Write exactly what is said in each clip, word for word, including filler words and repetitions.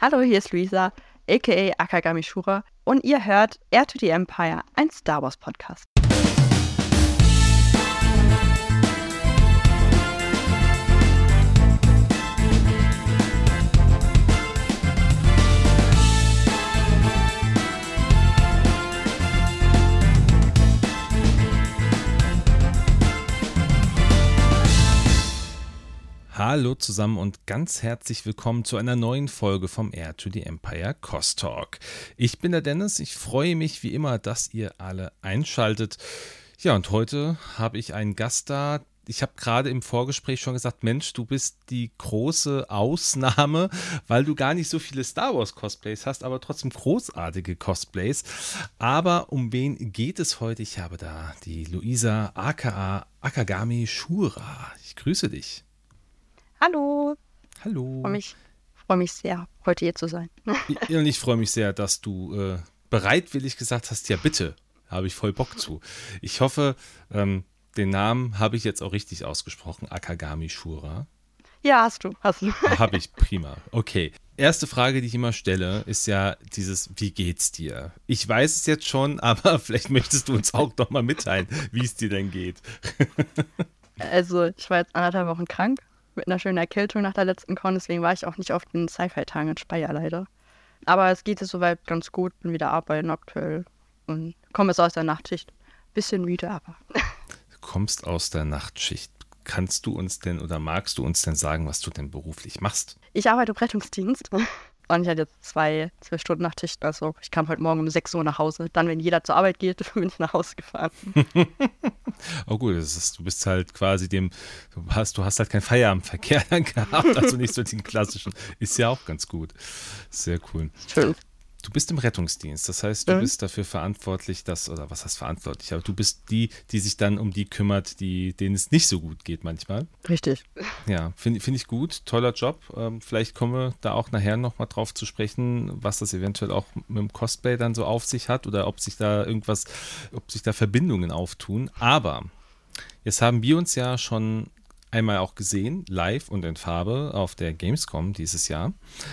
Hallo, hier ist Luisa, aka Akagami Shura, und ihr hört Heir to the Empire, ein Star Wars Podcast. Hallo zusammen und ganz herzlich willkommen zu einer neuen Folge vom Heir to the Empire Kost Talk. Ich bin der Dennis, ich freue mich wie immer, dass ihr alle einschaltet. Ja, und heute habe ich einen Gast da. Ich habe gerade im Vorgespräch schon gesagt, Mensch, du bist die große Ausnahme, weil du gar nicht so viele Star Wars Cosplays hast, aber trotzdem großartige Cosplays. Aber um wen geht es heute? Ich habe da die Luisa aka Akagami Shura. Ich grüße dich. Hallo. Hallo. Ich freue mich, freue mich sehr, heute hier zu sein. Und ich freue mich sehr, dass du äh, bereitwillig gesagt hast, ja bitte, habe ich voll Bock zu. Ich hoffe, ähm, den Namen habe ich jetzt auch richtig ausgesprochen, Akagami Shura. Ja, hast du, hast du. Habe ich, prima. Okay. Erste Frage, die ich immer stelle, ist ja dieses, wie geht's dir? Ich weiß es jetzt schon, aber vielleicht möchtest du uns auch noch mal mitteilen, wie es dir denn geht. Also, ich war jetzt anderthalb Wochen krank. Mit einer schönen Erkältung nach der letzten Con, deswegen war ich auch nicht auf den Sci-Fi-Tagen in Speyer leider. Aber es geht jetzt soweit ganz gut, bin wieder arbeiten aktuell und komme jetzt aus der Nachtschicht. Bisschen müde, aber. Du kommst aus der Nachtschicht. Kannst du uns denn oder magst du uns denn sagen, was du denn beruflich machst? Ich arbeite im Rettungsdienst und ich hatte jetzt zwei, zwei Stunden Nachtschicht, also ich kam heute Morgen um sechs Uhr nach Hause. Dann, wenn jeder zur Arbeit geht, bin ich nach Hause gefahren. Oh gut, das ist, du bist halt quasi dem, du hast, du hast halt keinen Feierabendverkehr dann gehabt, also nicht so den klassischen. Ist ja auch ganz gut. Sehr cool. Schön. Du bist im Rettungsdienst, das heißt, du Mhm. bist dafür verantwortlich, dass, oder was heißt verantwortlich, aber du bist die, die sich dann um die kümmert, die, denen es nicht so gut geht manchmal. Richtig. Ja, finde find ich gut, toller Job. Ähm, vielleicht kommen wir da auch nachher nochmal drauf zu sprechen, was das eventuell auch mit dem Cosplay dann so auf sich hat oder ob sich da irgendwas, ob sich da Verbindungen auftun. Aber jetzt haben wir uns ja schon einmal auch gesehen, live und in Farbe auf der Gamescom dieses Jahr.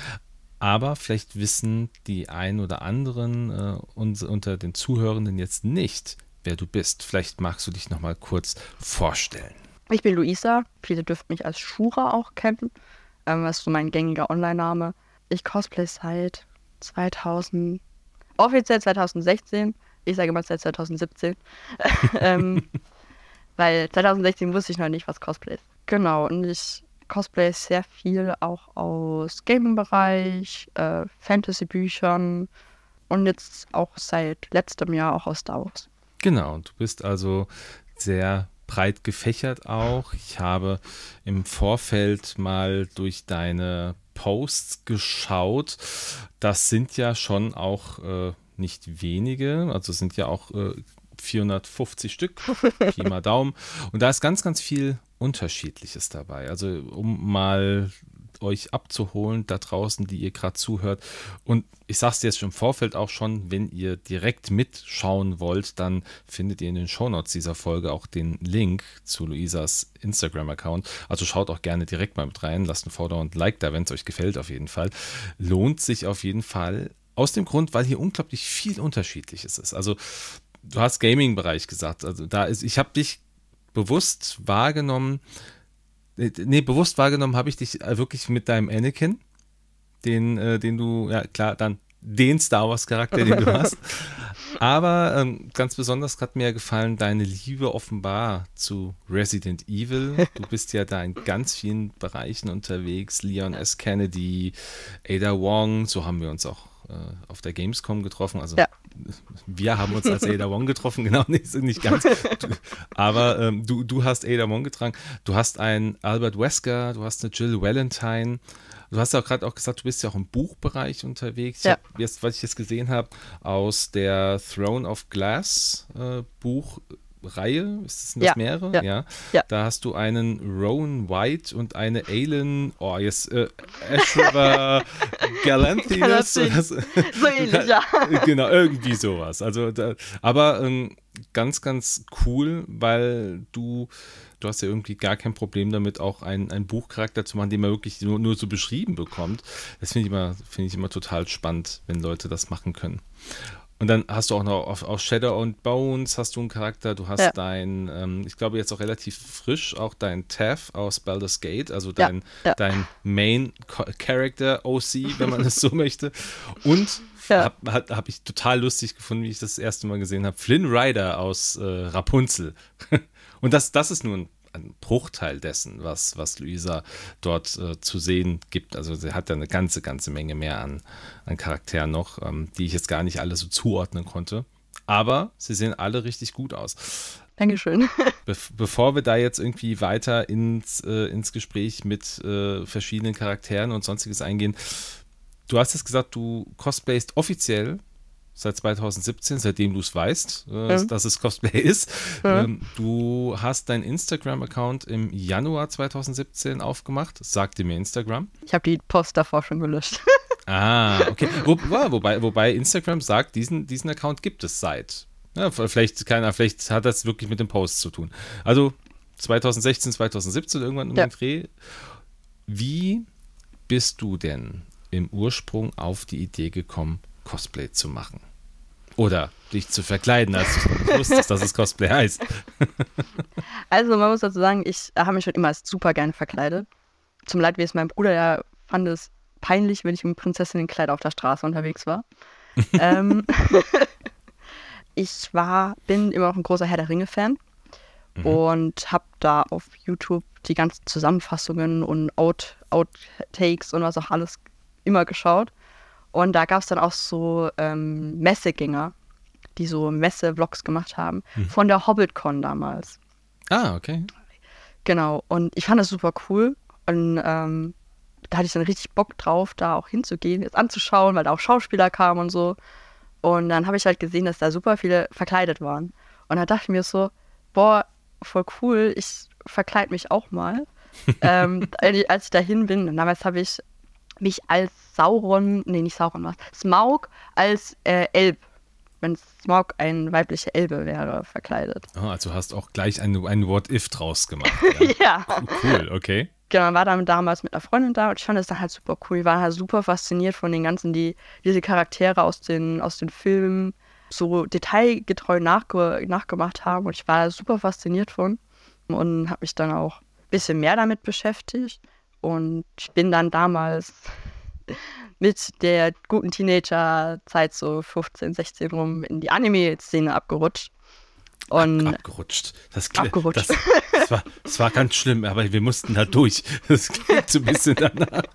Aber vielleicht wissen die ein oder anderen äh, uns, unter den Zuhörenden jetzt nicht, wer du bist. Vielleicht magst du dich nochmal kurz vorstellen. Ich bin Luisa, viele dürften mich als Shura auch kennen, ähm, das ist so mein gängiger Online-Name. Ich cosplay seit zweitausend, offiziell zweitausendsechzehn, ich sage mal seit zweitausendsiebzehn, ähm, weil zweitausendsechzehn wusste ich noch nicht, was Cosplay ist. Genau, und ich cosplay sehr viel auch aus Gaming-Bereich, äh, Fantasy-Büchern und jetzt auch seit letztem Jahr auch aus Star Wars. Genau, du bist also sehr breit gefächert auch. Ich habe im Vorfeld mal durch deine Posts geschaut. Das sind ja schon auch äh, nicht wenige, also es sind ja auch äh, vierhundertfünfzig Stück, Pi mal Daumen. Und da ist ganz, ganz viel Unterschiedliches dabei. Also um mal euch abzuholen da draußen, die ihr gerade zuhört. Und ich sage es jetzt schon im Vorfeld auch schon, wenn ihr direkt mitschauen wollt, dann findet ihr in den Shownotes dieser Folge auch den Link zu Luisas Instagram-Account. Also schaut auch gerne direkt mal mit rein, lasst ein Follow und Like da, wenn es euch gefällt auf jeden Fall. Lohnt sich auf jeden Fall. Aus dem Grund, weil hier unglaublich viel Unterschiedliches ist. Also du hast Gaming-Bereich gesagt. Also da ist, ich habe dich bewusst wahrgenommen, nee, bewusst wahrgenommen habe ich dich wirklich mit deinem Anakin, den, äh, den du, ja klar, dann den Star Wars-Charakter, den du hast. Aber ähm, ganz besonders hat mir gefallen deine Liebe offenbar zu Resident Evil. Du bist ja da in ganz vielen Bereichen unterwegs. Leon S. Kennedy, Ada Wong, so haben wir uns auch äh, auf der Gamescom getroffen. Also Ja. wir haben uns als Ada Wong getroffen, genau, nicht, nicht ganz. Du, aber ähm, du, du hast Ada Wong getragen. Du hast einen Albert Wesker, du hast eine Jill Valentine. Du hast ja auch gerade auch gesagt, du bist ja auch im Buchbereich unterwegs. Ich Ja. hab jetzt, was ich jetzt gesehen habe, aus der Throne of Glass äh, Buchreihe, ist das, sind das Ja, mehrere? ja, Ja. ja. Da hast du einen Rowan White und eine Aelin, oh, jetzt äh, Ashriver Galanthinus. Galanthine. So ähnlich, ja. Genau, irgendwie sowas. Also, da, aber ähm, ganz, ganz cool, weil du, du hast ja irgendwie gar kein Problem damit, auch einen, einen Buchcharakter zu machen, den man wirklich nur, nur so beschrieben bekommt. Das finde ich immer, finde ich immer total spannend, wenn Leute das machen können. Und dann hast du auch noch auf, auf Shadow and Bones hast du einen Charakter, du hast ja. dein, ähm, ich glaube jetzt auch relativ frisch, auch dein Taff aus Baldur's Gate, also dein, ja. Ja. dein Main Character O C, wenn man es so möchte. Und ja. habe hab, hab ich total lustig gefunden, wie ich das, das erste Mal gesehen habe, Flynn Rider aus äh, Rapunzel. Und das, das ist nur ein ein Bruchteil dessen, was, was Luisa dort äh, zu sehen gibt. Also sie hat ja eine ganze, ganze Menge mehr an, an Charakteren noch, ähm, die ich jetzt gar nicht alle so zuordnen konnte. Aber sie sehen alle richtig gut aus. Dankeschön. Be- bevor wir da jetzt irgendwie weiter ins, äh, ins Gespräch mit äh, verschiedenen Charakteren und sonstiges eingehen, du hast jetzt gesagt, du cosplayst offiziell seit zwanzig siebzehn, seitdem du es weißt, äh, mhm. dass es Cosplay ist. Mhm. Ähm, du hast deinen Instagram-Account im Januar zwanzig siebzehn aufgemacht. Sagte mir Instagram. Ich habe die Post davor schon gelöscht. Ah, okay. Wo, wobei, wobei Instagram sagt, diesen, diesen Account gibt es seit. Ja, vielleicht, keiner, vielleicht hat das wirklich mit dem Post zu tun. Also zwanzig sechzehn, zwanzig siebzehn irgendwann um ja. den Dreh. Wie bist du denn im Ursprung auf die Idee gekommen, Cosplay zu machen? Oder dich zu verkleiden, als du nicht wusstest, dass es Cosplay heißt. Also man muss dazu sagen, ich habe mich schon immer super gerne verkleidet. Zum Leidwesen mein Bruder, der fand es peinlich, wenn ich mit Prinzessinnenkleid auf der Straße unterwegs war. ähm, ich war, bin immer noch ein großer Herr der Ringe-Fan mhm. und habe da auf YouTube die ganzen Zusammenfassungen und Out, Outtakes und was auch alles immer geschaut. Und da gab es dann auch so ähm, Messegänger, die so Messe-Vlogs gemacht haben, hm. von der Hobbit-Con damals. Ah, okay. Genau, und ich fand das super cool. Und ähm, da hatte ich dann richtig Bock drauf, da auch hinzugehen, jetzt anzuschauen, weil da auch Schauspieler kamen und so. Und dann habe ich halt gesehen, dass da super viele verkleidet waren. Und da dachte ich mir so, boah, voll cool, ich verkleide mich auch mal. ähm, als ich da hin bin, und damals habe ich mich als Sauron, nee, nicht Sauron, was, Smaug als äh, Elb, wenn Smaug eine weibliche Elbe wäre, verkleidet. Oh, also hast auch gleich ein, ein What-If draus gemacht. Ja. ja. Cool, okay. Genau, man war dann damals mit einer Freundin da und ich fand das dann halt super cool. Ich war halt super fasziniert von den ganzen, die diese Charaktere aus den, aus den Filmen so detailgetreu nachge- nachgemacht haben und ich war da super fasziniert von und habe mich dann auch ein bisschen mehr damit beschäftigt. Und ich bin dann damals mit der guten Teenager-Zeit, so fünfzehn, sechzehn rum, in die Anime-Szene abgerutscht. Und Ab, abgerutscht. Das, abgerutscht. Das, das, war, das war ganz schlimm, aber wir mussten da durch. Das klingt so ein bisschen danach.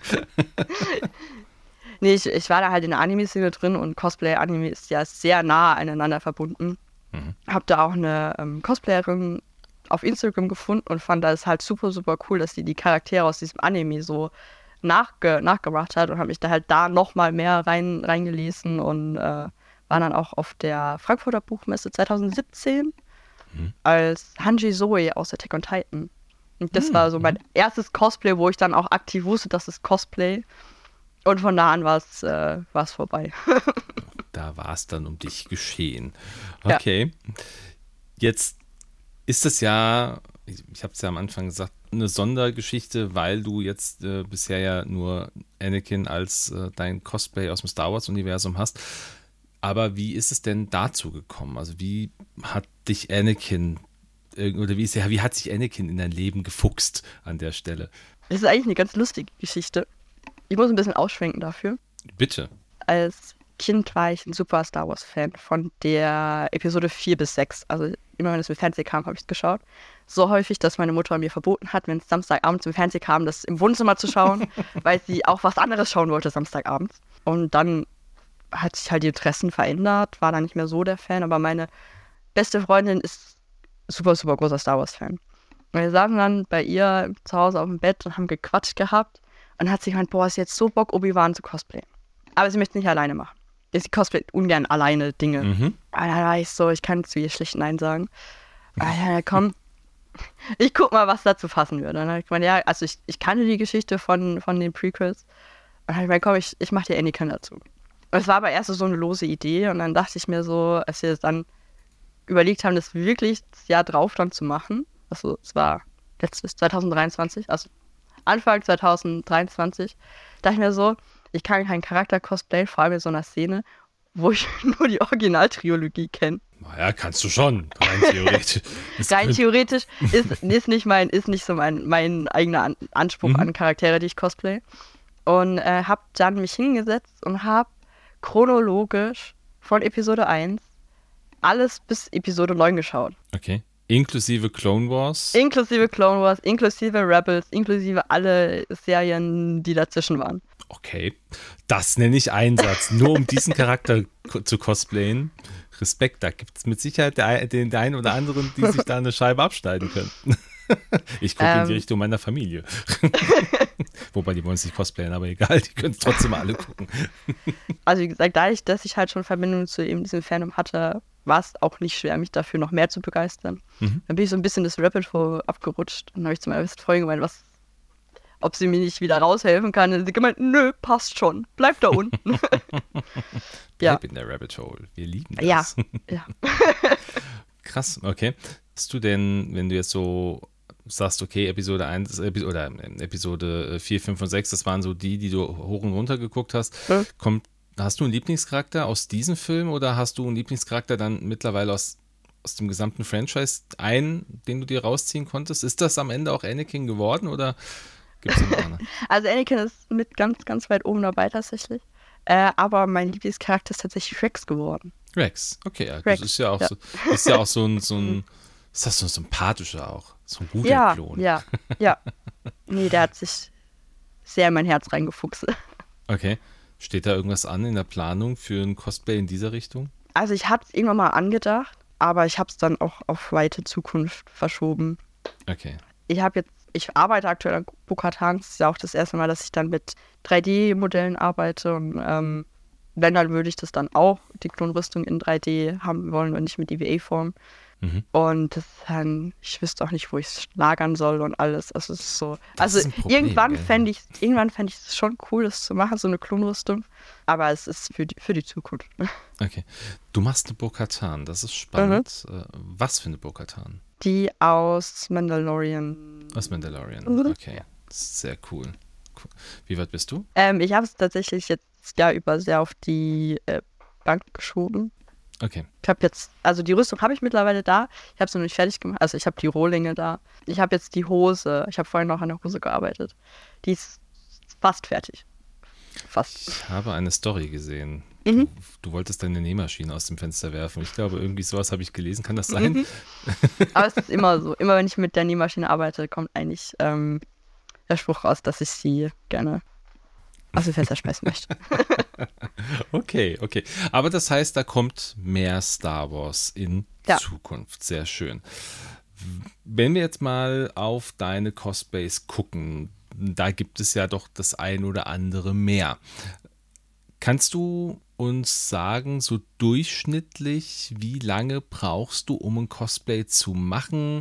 Nee, ich, ich war da halt in der Anime-Szene drin und Cosplay-Anime ist ja sehr nah aneinander verbunden. Mhm. Hab da auch eine ähm, Cosplayerin auf Instagram gefunden und fand das halt super, super cool, dass sie die Charaktere aus diesem Anime so nachge- nachgemacht hat und habe mich da halt da nochmal mehr rein, reingelesen und äh, war dann auch auf der Frankfurter Buchmesse zwanzig siebzehn mhm. als Hanji Zoe aus Attack on Titan. Und das mhm. war so mein erstes Cosplay, wo ich dann auch aktiv wusste, das ist Cosplay. Und von da an war es äh, vorbei. Da war es dann um dich geschehen. Okay. Ja. Jetzt ist das ja, ich, ich habe es ja am Anfang gesagt, eine Sondergeschichte, weil du jetzt äh, bisher ja nur Anakin als äh, dein Cosplay aus dem Star Wars-Universum hast. Aber wie ist es denn dazu gekommen? Also wie hat dich Anakin, äh, oder wie, ist, ja, wie hat sich Anakin in dein Leben gefuchst an der Stelle? Das ist eigentlich eine ganz lustige Geschichte. Ich muss ein bisschen ausschwenken dafür. Bitte. Als Kind war ich ein super Star Wars-Fan von der Episode vier bis sechs. Also immer wenn es im Fernsehen kam, habe ich es geschaut. So häufig, dass meine Mutter mir verboten hat, wenn es Samstagabends im Fernsehen kam, das im Wohnzimmer zu schauen, weil sie auch was anderes schauen wollte Samstagabends. Und dann hat sich halt die Interessen verändert, war dann nicht mehr so der Fan, aber meine beste Freundin ist super, super großer Star Wars-Fan. Und wir saßen dann bei ihr zu Hause auf dem Bett und haben gequatscht gehabt und hat sich gemeint, boah, ist jetzt so Bock, Obi-Wan zu cosplayen. Aber sie möchte nicht alleine machen. Sie cosplayt ungern alleine Dinge. Mhm. Aber dann war ich so, ich kann zu ihr schlecht Nein sagen. Ja, komm, ich guck mal, was dazu passen würde. Und dann habe ich gemeint, ja, also ich, ich kannte die Geschichte von, von den Prequels. Und dann habe ich gemeint, komm, ich, ich mache dir Anakin dazu. Und es war aber erst so eine lose Idee und dann dachte ich mir so, als wir dann überlegt haben, das wirklich das Jahr drauf dann zu machen. Also es war letztes zwanzig dreiundzwanzig, also Anfang zwanzig dreiundzwanzig, dachte ich mir so, ich kann keinen Charakter cosplayen, vor allem in so einer Szene, wo ich nur die Originaltrilogie kenne. Naja, kannst du schon, rein theoretisch. rein theoretisch ist, ist nicht mein, ist nicht so mein, mein eigener An- Anspruch mhm. an Charaktere, die ich cosplay. Und äh, habe dann mich hingesetzt und habe chronologisch von Episode eins alles bis Episode neun geschaut. Okay. Inklusive Clone Wars? Inklusive Clone Wars, inklusive Rebels, inklusive alle Serien, die dazwischen waren. Okay, das nenne ich Einsatz, nur um diesen Charakter ko- zu cosplayen. Respekt, da gibt es mit Sicherheit den, den einen oder anderen, die sich da eine Scheibe abschneiden können. Ich gucke ähm. in die Richtung meiner Familie. Wobei, die wollen es nicht cosplayen, aber egal, die können es trotzdem alle gucken. Also wie gesagt, dadurch, dass ich halt schon Verbindung zu eben diesem Fandom hatte, war es auch nicht schwer, mich dafür noch mehr zu begeistern. Mhm. Dann bin ich so ein bisschen das Rabbit Hole abgerutscht. Und dann habe ich zu meiner besten Freundin gemeint, was, ob sie mir nicht wieder raushelfen kann. Und sie gemeint, nö, passt schon, bleib da unten. Ja. Bleib in der Rabbit Hole, wir lieben das. Ja, ja. Krass, okay. Hast du denn, wenn du jetzt so sagst, okay, Episode eins oder Episode vier, fünf und sechs, das waren so die, die du hoch und runter geguckt hast, hm? kommt Hast du einen Lieblingscharakter aus diesem Film oder hast du einen Lieblingscharakter dann mittlerweile aus, aus dem gesamten Franchise einen, den du dir rausziehen konntest? Ist das am Ende auch Anakin geworden oder gibt es noch andere? Also Anakin ist mit ganz, ganz weit oben dabei tatsächlich. Äh, aber mein Lieblingscharakter ist tatsächlich Rex geworden. Rex, okay, ja, Rex, das ist ja auch ja. so, ist ja auch so ein, so ein, ist das so ein sympathischer auch, so ein guter ja, Klon. Ja, ja, nee, der hat sich sehr in mein Herz reingefuchst. Okay. Steht da irgendwas an in der Planung für ein Cosplay in dieser Richtung? Also ich hatte es irgendwann mal angedacht, aber ich habe es dann auch auf weite Zukunft verschoben. Okay. Ich habe jetzt, ich arbeite aktuell an Bo-Katan. Das ist ja auch das erste Mal, dass ich dann mit drei D-Modellen arbeite. Und ähm, wenn, dann würde ich das dann auch, die Klonrüstung in drei D haben wollen und nicht mit E V A-Form. Mhm. Und das dann, ich wüsste auch nicht, wo ich es lagern soll und alles. Also es ist so. Das also ist ein Problem, irgendwann gell? fände ich irgendwann fände ich es schon cool, das zu machen, so eine Klonrüstung. Aber es ist für die, für die Zukunft. Okay. Du machst eine Bo-Katan, das ist spannend. Mhm. Was für eine Bo-Katan? Die aus Mandalorian. Aus Mandalorian, Mhm. okay. Sehr cool. cool. Wie weit bist du? Ähm, ich habe es tatsächlich jetzt das Jahr über sehr auf die äh, Bank geschoben. Okay. Ich habe jetzt, also die Rüstung habe ich mittlerweile da. Ich habe sie noch nicht fertig gemacht. Also ich habe die Rohlinge da. Ich habe jetzt die Hose. Ich habe vorhin noch an der Hose gearbeitet. Die ist fast fertig. Fast. Ich habe eine Story gesehen. Mhm. Du, du wolltest deine Nähmaschine aus dem Fenster werfen. Ich glaube, irgendwie sowas habe ich gelesen. Kann das sein? Mhm. Aber es ist immer so. Immer wenn ich mit der Nähmaschine arbeite, kommt eigentlich ähm, der Spruch raus, dass ich sie gerne aus dem Fenster schmeißen möchte. Okay, okay. Aber das heißt, da kommt mehr Star Wars in ja. Zukunft. Sehr schön. Wenn wir jetzt mal auf deine Cosplays gucken, da gibt es ja doch das ein oder andere mehr. Kannst du uns sagen, so durchschnittlich, wie lange brauchst du, um ein Cosplay zu machen?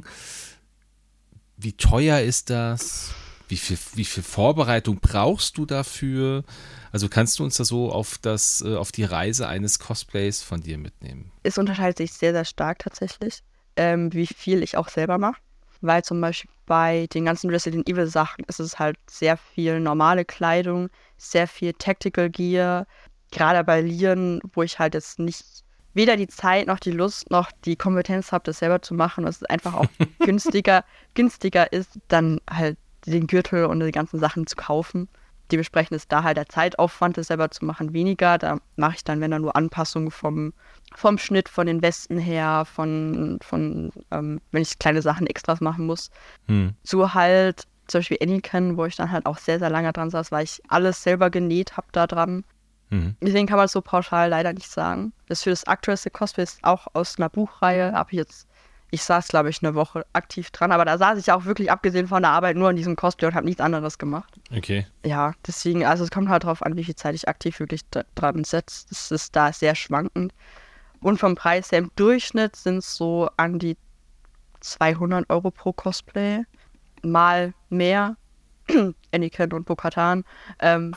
Wie teuer ist das? Wie viel, wie viel Vorbereitung brauchst du dafür? Also kannst du uns da so auf, das, auf die Reise eines Cosplays von dir mitnehmen? Es unterscheidet sich sehr, sehr stark tatsächlich, ähm, wie viel ich auch selber mache. Weil zum Beispiel bei den ganzen Resident Evil Sachen ist es halt sehr viel normale Kleidung, sehr viel Tactical Gear. Gerade bei Lieren, wo ich halt jetzt nicht weder die Zeit noch die Lust noch die Kompetenz habe, das selber zu machen, und es einfach auch günstiger, günstiger ist, dann halt den Gürtel und die ganzen Sachen zu kaufen. Dementsprechend ist da halt der Zeitaufwand, das selber zu machen, weniger. Da mache ich dann, wenn dann nur Anpassungen vom, vom Schnitt, von den Westen her, von, von ähm, wenn ich kleine Sachen extras machen muss. Hm. So halt zum Beispiel Anakin, wo ich dann halt auch sehr, sehr lange dran saß, weil ich alles selber genäht habe da dran. Mhm. Deswegen kann man es so pauschal leider nicht sagen. Das für das aktuellste Cosplay ist auch aus einer Buchreihe, habe ich jetzt Ich saß, glaube ich, eine Woche aktiv dran, aber da saß ich auch wirklich, abgesehen von der Arbeit, nur an diesem Cosplay und habe nichts anderes gemacht. Okay. Ja, deswegen, also es kommt halt drauf an, wie viel Zeit ich aktiv wirklich d- dran setze. Das ist da sehr schwankend. Und vom Preis her im Durchschnitt sind es so an die zweihundert Euro pro Cosplay. Mal mehr, Anakin und Bo-Katan. Ähm,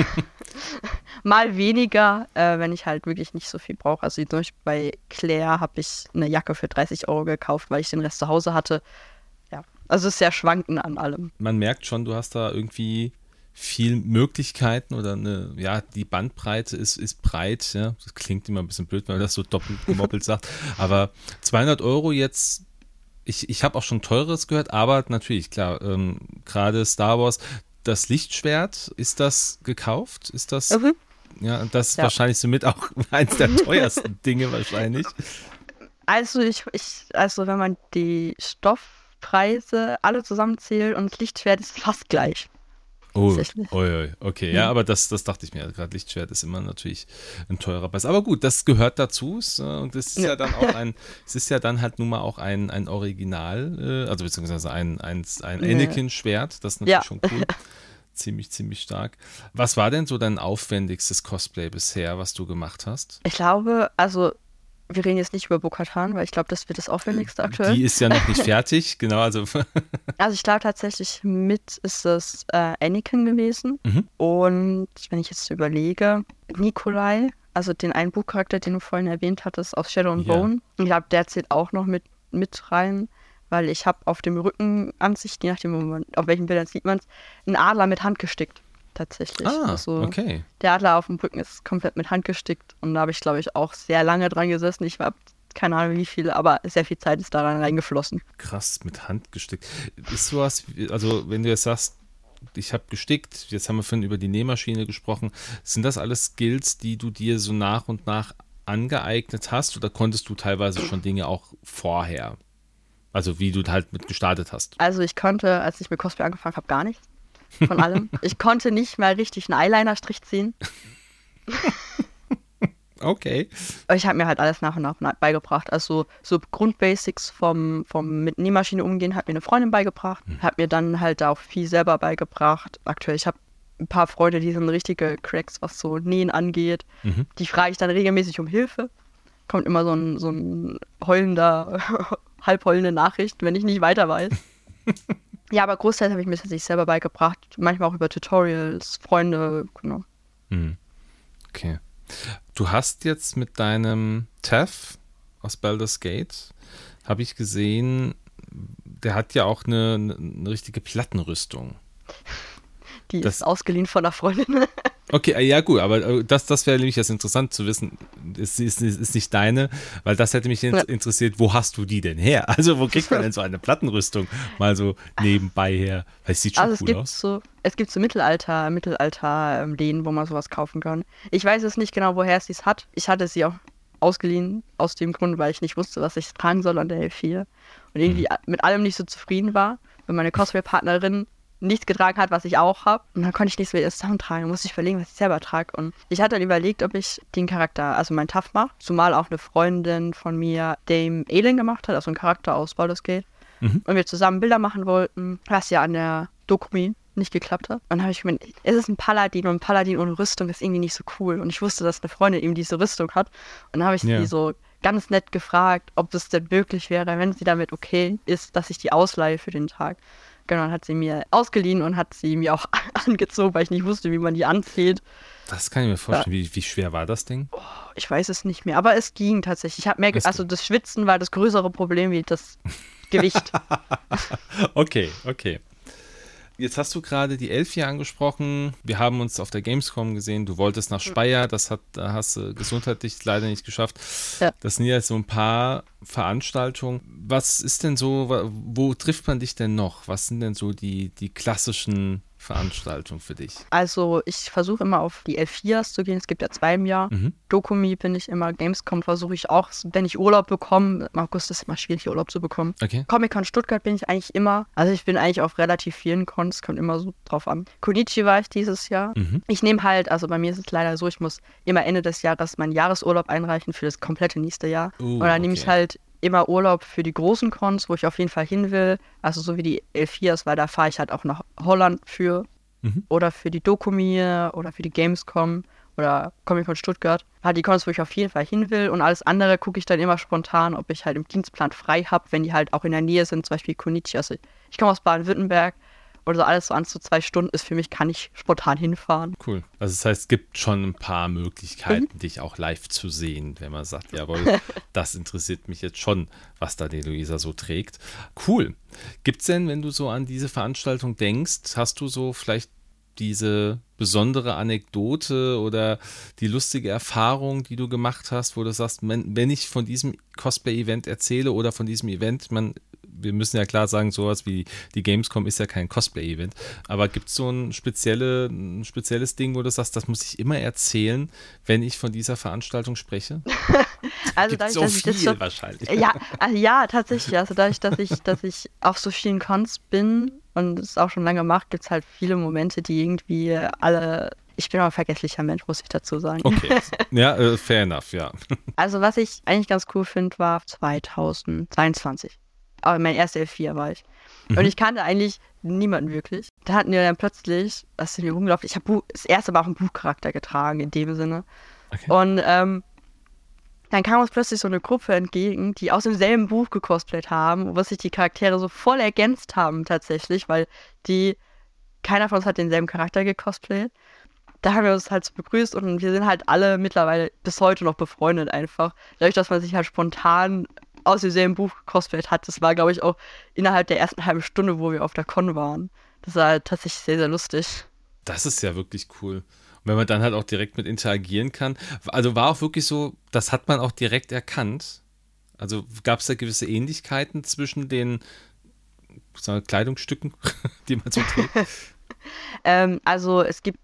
mal weniger, äh, wenn ich halt wirklich nicht so viel brauche. Also zum Beispiel bei Claire habe ich eine Jacke für dreißig Euro gekauft, weil ich den Rest zu Hause hatte. Ja, also es ist sehr schwankend an allem. Man merkt schon, du hast da irgendwie viel Möglichkeiten oder eine, ja, die Bandbreite ist, ist breit, ja. Das klingt immer ein bisschen blöd, wenn man das so doppelt gemoppelt sagt, aber zweihundert Euro jetzt, ich, ich habe auch schon Teures gehört, aber natürlich, klar, ähm, gerade Star Wars, das Lichtschwert, ist das gekauft? Ist das, mhm. ja, das ist ja wahrscheinlich somit auch eins der teuersten Dinge wahrscheinlich. Also ich, ich, also wenn man die Stoffpreise alle zusammenzählt und das Lichtschwert ist fast gleich. Oh, oi, okay, ja, aber das, das dachte ich mir, gerade Lichtschwert ist immer natürlich ein teurer Preis. Aber gut, das gehört dazu und es ist ja. ja dann auch ein, es ist ja dann halt nun mal auch ein, ein Original, also beziehungsweise ein, ein, ein Anakin-Schwert, das ist natürlich ja. schon cool. Ziemlich, ziemlich stark. Was war denn so dein aufwendigstes Cosplay bisher, was du gemacht hast? Ich glaube, also wir reden jetzt nicht über Bo-Katan, weil ich glaube, das wird das Aufwendigste aktuell. Die ist ja noch nicht fertig, genau. Also, also ich glaube tatsächlich mit ist es äh, Anakin gewesen. Mhm. Und wenn ich jetzt überlege, Nikolai, also den einen Buchcharakter, den du vorhin erwähnt hattest, aus Shadow and ja. Bone. Ich glaube, der zählt auch noch mit, mit rein, weil ich habe auf dem Rücken an sich, je nachdem, wo man, auf welchen Bildern sieht man es, einen Adler mit Hand gestickt. Tatsächlich. Ah, also, okay. Der Adler auf dem Rücken ist komplett mit Hand gestickt und da habe ich, glaube ich, auch sehr lange dran gesessen. Ich habe keine Ahnung wie viel, aber sehr viel Zeit ist da reingeflossen. Krass, mit Hand gestickt. Ist sowas, also wenn du jetzt sagst, ich habe gestickt, jetzt haben wir vorhin über die Nähmaschine gesprochen, sind das alles Skills, die du dir so nach und nach angeeignet hast oder konntest du teilweise schon Dinge auch vorher? Also wie du halt mit gestartet hast? Also ich konnte, als ich mit Cosplay angefangen habe, gar nichts. Von allem. Ich konnte nicht mal richtig einen Eyeliner-Strich ziehen. Okay. Ich habe mir halt alles nach und nach beigebracht. Also so Grundbasics vom, vom mit Nähmaschine umgehen hat mir eine Freundin beigebracht. Hm. Hat mir dann halt auch viel selber beigebracht. Aktuell, ich habe ein paar Freunde, die sind richtige Cracks, was so Nähen angeht. Mhm. Die frage ich dann regelmäßig um Hilfe. Kommt immer so ein, so ein heulender, halb heulende Nachricht, wenn ich nicht weiter weiß. Ja, aber großteils habe ich mir tatsächlich selber beigebracht. Manchmal auch über Tutorials, Freunde, genau. Okay. Du hast jetzt mit deinem Tef aus Baldur's Gate, habe ich gesehen, der hat ja auch eine, eine richtige Plattenrüstung. Die das, ist ausgeliehen von einer Freundin. Okay, ja gut, aber das, das wäre nämlich jetzt interessant zu wissen, ist, ist, ist nicht deine, weil das hätte mich ja. interessiert, wo hast du die denn her? Also wo kriegt man denn so eine Plattenrüstung mal so nebenbei her? Weil es sieht schon also cool es gibt aus. So, es gibt so Mittelalter, Mittelalter-Läden, wo man sowas kaufen kann. Ich weiß es nicht genau, woher sie es hat. Ich hatte sie auch ausgeliehen, aus dem Grund, weil ich nicht wusste, was ich tragen soll an der L vier. Und irgendwie mhm. mit allem nicht so zufrieden war, wenn meine Cosplay-Partnerin nichts getragen hat, was ich auch habe. Und dann konnte ich nichts mehr zusammen tragen. Dann musste ich überlegen, was ich selber trage. Und ich hatte dann überlegt, ob ich den Charakter, also meinen Taf mache. Zumal auch eine Freundin von mir Dame Elin gemacht hat, also ein Charakter aus Baldur's Gate. Mhm. Und wir zusammen Bilder machen wollten, was ja an der Dokumi nicht geklappt hat. Und dann habe ich gemeint, es ist ein Paladin und ein Paladin ohne Rüstung ist irgendwie nicht so cool. Und ich wusste, dass eine Freundin eben diese Rüstung hat. Und dann habe ich ja. sie so ganz nett gefragt, ob das denn möglich wäre, wenn sie damit okay ist, dass ich die ausleihe für den Tag. Genau, dann hat sie mir ausgeliehen und hat sie mir auch angezogen, weil ich nicht wusste, wie man die anzieht. Das kann ich mir vorstellen. Ja. Wie, wie schwer war das Ding? Oh, ich weiß es nicht mehr, aber es ging tatsächlich. Ich habe mehr, ge- also das Schwitzen war das größere Problem wie das Gewicht. Okay, okay. Jetzt hast du gerade die Elf hier angesprochen. Wir haben uns auf der Gamescom gesehen. Du wolltest nach Speyer. Das hat, da hast du gesundheitlich leider nicht geschafft. Ja. Das sind ja so ein paar Veranstaltungen. Was ist denn so, wo trifft man dich denn noch? Was sind denn so die, die klassischen Veranstaltung für dich? Also ich versuche immer auf die L vier s zu gehen. Es gibt ja zwei im Jahr. Mhm. Dokumi bin ich immer, Gamescom versuche ich auch, wenn ich Urlaub bekomme. Im August ist es immer schwierig, Urlaub zu bekommen. Okay. Comic-Con Stuttgart bin ich eigentlich immer. Also ich bin eigentlich auf relativ vielen Cons, kommt immer so drauf an. Konichi war ich dieses Jahr. Mhm. Ich nehme halt, also bei mir ist es leider so, ich muss immer Ende des Jahres meinen Jahresurlaub einreichen für das komplette nächste Jahr. Uh, Und dann okay. nehme ich halt immer Urlaub für die großen Cons, wo ich auf jeden Fall hin will. Also so wie die L vier s, weil da fahre ich halt auch nach Holland für. Mhm. Oder für die Dokumi oder für die Gamescom oder Comic-Con Stuttgart. Halt die Cons, wo ich auf jeden Fall hin will. Und alles andere gucke ich dann immer spontan, ob ich halt im Dienstplan frei habe, wenn die halt auch in der Nähe sind, zum Beispiel Konichi. Also ich komme aus Baden-Württemberg oder so alles so an so zwei Stunden ist für mich, kann ich spontan hinfahren. Cool. Also das heißt, es gibt schon ein paar Möglichkeiten, Mhm. dich auch live zu sehen, wenn man sagt, jawohl, das interessiert mich jetzt schon, was da die Luisa so trägt. Cool. Gibt es denn, wenn du so an diese Veranstaltung denkst, hast du so vielleicht diese besondere Anekdote oder die lustige Erfahrung, die du gemacht hast, wo du sagst, wenn, wenn ich von diesem Cosplay-Event erzähle oder von diesem Event, man, wir müssen ja klar sagen, sowas wie die Gamescom ist ja kein Cosplay-Event, aber gibt es so ein, spezielle, ein spezielles Ding, wo du sagst, das muss ich immer erzählen, wenn ich von dieser Veranstaltung spreche? Also Gibt dadurch, so dass ich viel das schon, wahrscheinlich. ja, also ja, tatsächlich. Also dadurch, dass ich, dass ich auf so vielen Cons bin und es auch schon lange mache, gibt es halt viele Momente, die irgendwie alle. Ich bin auch ein vergesslicher Mensch, muss ich dazu sagen. Okay, ja, äh, fair enough, ja. Also was ich eigentlich ganz cool finde, war zweitausendzweiundzwanzig. Aber mein erster L vier war ich. Mhm. Und ich kannte eigentlich niemanden wirklich. Da hatten wir dann plötzlich, das ist mir unglaublich, ich habe das erste Mal auch einen Buchcharakter getragen, in dem Sinne. Okay. Und ähm, dann kam uns plötzlich so eine Gruppe entgegen, die aus demselben Buch gecosplayt haben, wo sich die Charaktere so voll ergänzt haben tatsächlich, weil die, keiner von uns hat denselben Charakter gecosplayt. Da haben wir uns halt so begrüßt und wir sind halt alle mittlerweile bis heute noch befreundet einfach. Dadurch, dass man sich halt spontan aus demselben Buch gecosplayt hat. Das war, glaube ich, auch innerhalb der ersten halben Stunde, wo wir auf der Con waren. Das war halt tatsächlich sehr, sehr lustig. Das ist ja wirklich cool. Und wenn man dann halt auch direkt mit interagieren kann. Also war auch wirklich so, das hat man auch direkt erkannt. Also gab es da gewisse Ähnlichkeiten zwischen den sagen wir, Kleidungsstücken, die man so trägt? ähm, also es gibt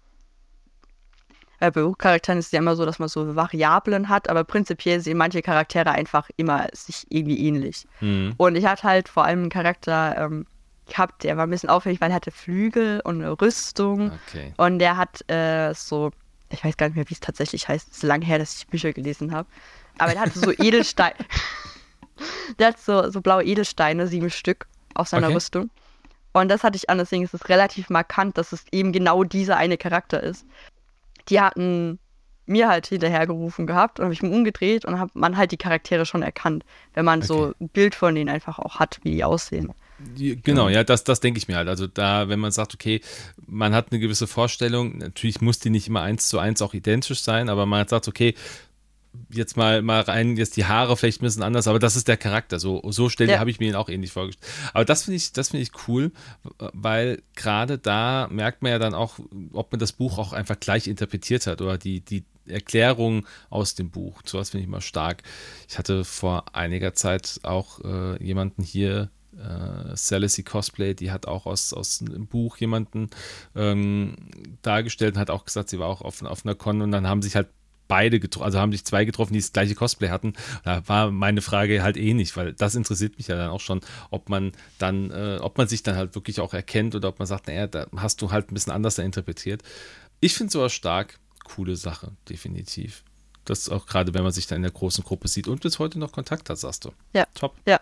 bei Buchcharakteren ist es ja immer so, dass man so Variablen hat, aber prinzipiell sehen manche Charaktere einfach immer sich irgendwie ähnlich. Mhm. Und ich hatte halt vor allem einen Charakter ähm, gehabt, der war ein bisschen auffällig, weil er hatte Flügel und eine Rüstung. Okay. Und der hat äh, so, ich weiß gar nicht mehr, wie es tatsächlich heißt, es ist lange her, dass ich Bücher gelesen habe, aber der hatte so Edelsteine, der hat so, so blaue Edelsteine, sieben Stück auf seiner Okay. Rüstung. Und das hatte ich an, deswegen ist es relativ markant, dass es eben genau dieser eine Charakter ist. Die hatten mir halt hinterhergerufen gehabt und habe ich mich umgedreht und hat man halt die Charaktere schon erkannt, wenn man so Okay. ein Bild von denen einfach auch hat, wie die aussehen. Die- Genau, ja, das, das denke ich mir halt. Also da, wenn man sagt, okay, man hat eine gewisse Vorstellung, natürlich muss die nicht immer eins zu eins auch identisch sein, aber man sagt, okay, jetzt mal, mal rein, jetzt die Haare vielleicht ein bisschen anders, aber das ist der Charakter. So, so stelle Ja. habe ich mir ihn auch ähnlich vorgestellt. Aber das finde ich, das finde ich cool, weil gerade da merkt man ja dann auch, ob man das Buch auch einfach gleich interpretiert hat oder die, die Erklärung aus dem Buch. So was finde ich immer stark. Ich hatte vor einiger Zeit auch äh, jemanden hier, äh, Celicy Cosplay, die hat auch aus, aus einem Buch jemanden ähm, dargestellt und hat auch gesagt, sie war auch auf, auf einer Con und dann haben sich halt beide getroffen, also haben sich zwei getroffen, die das gleiche Cosplay hatten. Da war meine Frage halt ähnlich, weil das interessiert mich ja dann auch schon, ob man dann, äh, ob man sich dann halt wirklich auch erkennt oder ob man sagt, naja, da hast du halt ein bisschen anders da interpretiert. Ich finde sowas stark, coole Sache, definitiv. Das ist auch gerade, wenn man sich da in der großen Gruppe sieht und bis heute noch Kontakt hat, sagst du. Ja. Top. Ja.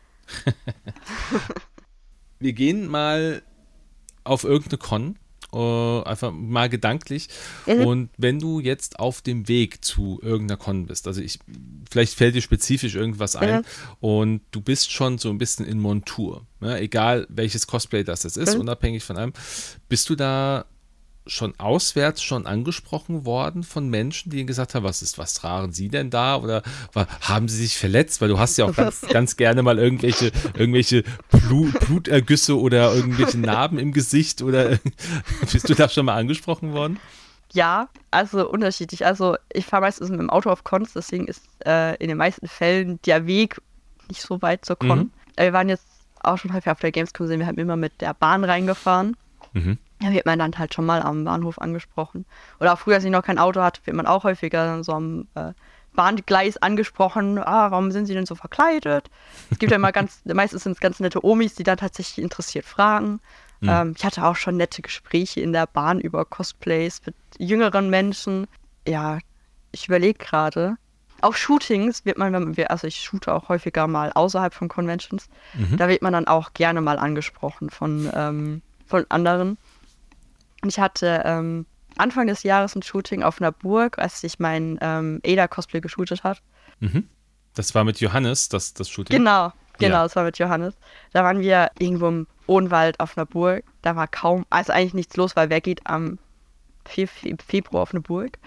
Wir gehen mal auf irgendeine Con, uh, einfach mal gedanklich. Mhm. Und wenn du jetzt auf dem Weg zu irgendeiner Con bist, also ich, vielleicht fällt dir spezifisch irgendwas ein Mhm. und du bist schon so ein bisschen in Montur, ne? Egal welches Cosplay das jetzt ist, Mhm. unabhängig von allem, bist du da schon auswärts schon angesprochen worden von Menschen, die gesagt haben, was ist, was tragen Sie denn da? Oder wa- haben Sie sich verletzt? Weil du hast ja auch ganz, ganz gerne mal irgendwelche, irgendwelche Blut, Blutergüsse oder irgendwelche Narben im Gesicht oder bist du da schon mal angesprochen worden? Ja, also unterschiedlich. Also ich fahre meistens mit dem Auto auf Cons, deswegen ist äh, in den meisten Fällen der Weg nicht so weit zur Con. Mhm. Äh, Wir waren jetzt auch schon häufig auf der Gamescom, sind wir halt immer mit der Bahn reingefahren. Mhm. Da wird man dann halt schon mal am Bahnhof angesprochen. Oder auch früher, als ich noch kein Auto hatte, wird man auch häufiger so am äh, Bahngleis angesprochen. Ah, warum sind Sie denn so verkleidet? Es gibt ja immer ganz, meistens sind es ganz nette Omis, die dann tatsächlich interessiert fragen. Mhm. Ähm, ich hatte auch schon nette Gespräche in der Bahn über Cosplays mit jüngeren Menschen. Ja, ich überlege gerade. Auf Shootings wird man, wenn man, also ich shoote auch häufiger mal außerhalb von Conventions, Mhm. da wird man dann auch gerne mal angesprochen von, ähm, von anderen. Und ich hatte ähm, Anfang des Jahres ein Shooting auf einer Burg, als sich mein ähm, Ada-Cosplay geshootet hat. Mhm. Das war mit Johannes, das, das Shooting. Genau, Genau, Ja. das war mit Johannes. Da waren wir irgendwo im Odenwald auf einer Burg. Da war kaum, also eigentlich nichts los, weil wer geht am Fe- Fe- Februar auf eine Burg?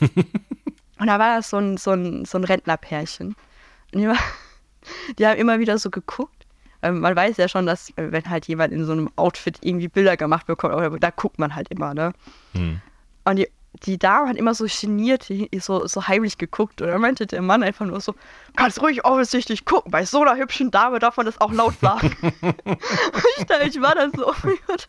Und da war das so ein, so ein, so ein Rentnerpärchen. Und die, war, die haben immer wieder so geguckt. Ähm, Man weiß ja schon, dass äh, wenn halt jemand in so einem Outfit irgendwie Bilder gemacht bekommt, oder- da guckt man halt immer, ne? Hm. Und die, die Dame hat immer so geniert, die- so, so heimlich geguckt. Und dann meinte der Mann einfach nur so, du kannst ruhig offensichtlich gucken, bei so einer hübschen Dame darf man das auch laut sagen. Und ich, da- ich war dann so, oh mein Gott.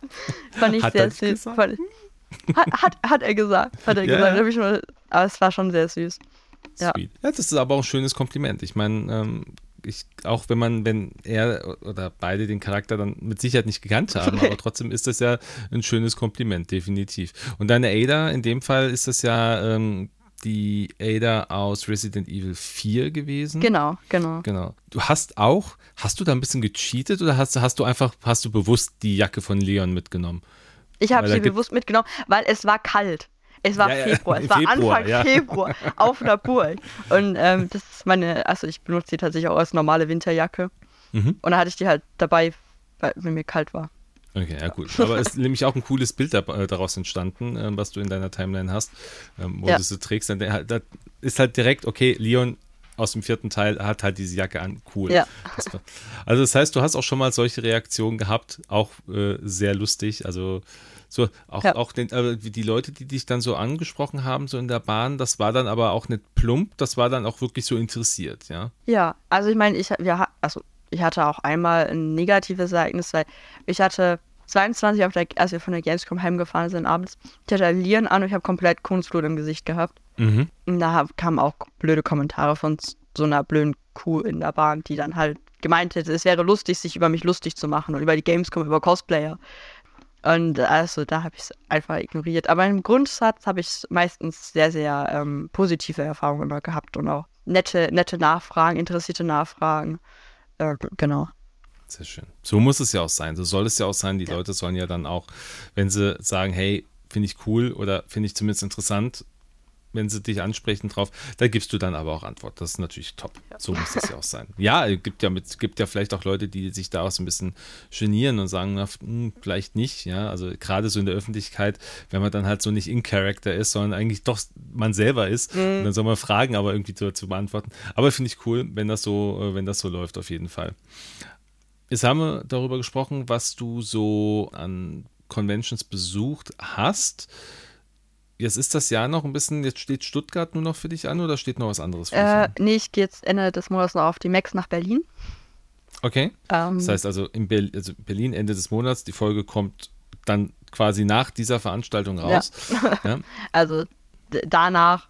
Fand ich Hat sehr er das süß. gesagt? Fand ich, hat, hat, hat er gesagt. Hat er Ja, gesagt. ja. Da hab ich mal, aber es war schon sehr süß. Ja. Sweet. Ja, das ist aber auch ein schönes Kompliment. Ich meine, ähm, ich, auch wenn man, wenn er oder beide den Charakter dann mit Sicherheit nicht gekannt haben, aber trotzdem ist das ja ein schönes Kompliment, definitiv. Und deine Ada, in dem Fall ist das ja ähm, die Ada aus Resident Evil vier gewesen. Genau, genau. Genau. Du hast auch, hast du da ein bisschen gecheatet oder hast, hast du einfach, hast du bewusst die Jacke von Leon mitgenommen? Ich habe Weil da sie gibt- bewusst mitgenommen, weil es war kalt. Es war Ja, ja, Februar. Es im war Februar, Anfang ja. Februar auf einer Burg. Und ähm, das ist meine, also ich benutze die tatsächlich auch als normale Winterjacke. Mhm. Und da hatte ich die halt dabei, weil wenn mir kalt war. Okay, ja gut. Aber es ist nämlich auch ein cooles Bild da, äh, daraus entstanden, ähm, was du in deiner Timeline hast, ähm, wo Ja. du sie trägst. Dann, der- da ist halt direkt, okay, Leon aus dem vierten Teil hat halt diese Jacke an. Cool. Ja. Das war, also das heißt, du hast auch schon mal solche Reaktionen gehabt, auch äh, sehr lustig. Also so auch, Ja. auch den, äh, die Leute, die dich dann so angesprochen haben, so in der Bahn, das war dann aber auch nicht plump, das war dann auch wirklich so interessiert, ja. Ja, also ich meine, ich, wir, ha- also ich hatte auch einmal ein negatives Ereignis, weil ich hatte zweiundzwanzig, auf der, als wir von der Gamescom heimgefahren sind abends, ich hatte Lieren an und ich habe komplett Kunstblut im Gesicht gehabt. Mhm. Und da hab- kamen auch blöde Kommentare von s- so einer blöden Kuh in der Bahn, die dann halt gemeint hätte, es wäre lustig, sich über mich lustig zu machen und über die Gamescom, über Cosplayer. Und also da habe ich es einfach ignoriert. Aber im Grundsatz habe ich meistens sehr, sehr ähm, positive Erfahrungen immer gehabt und auch nette, nette Nachfragen, interessierte Nachfragen. Äh, g- genau. Sehr schön. So muss es ja auch sein. So soll es ja auch sein. Die Leute sollen ja dann auch, wenn sie sagen, hey, finde ich cool oder finde ich zumindest interessant, wenn sie dich ansprechen drauf, da gibst du dann aber auch Antwort. Das ist natürlich top. So muss es ja auch sein. Ja, es gibt ja, mit, gibt ja vielleicht auch Leute, die sich da auch so ein bisschen genieren und sagen, na, hm, vielleicht nicht. Ja, also gerade so in der Öffentlichkeit, wenn man dann halt so nicht in Character ist, sondern eigentlich doch man selber ist, und dann soll man Fragen aber irgendwie zu, zu beantworten. Aber finde ich cool, wenn das so, äh, wenn das so läuft, auf jeden Fall. Jetzt haben wir darüber gesprochen, was du so an Conventions besucht hast. Jetzt ist das Jahr noch ein bisschen, jetzt steht Stuttgart nur noch für dich an oder steht noch was anderes für dich Äh, an? nee, ich gehe jetzt Ende des Monats noch auf die Max nach Berlin. Okay. Ähm, Das heißt also in Ber- also Berlin Ende des Monats, die Folge kommt dann quasi nach dieser Veranstaltung raus. Ja. also d- danach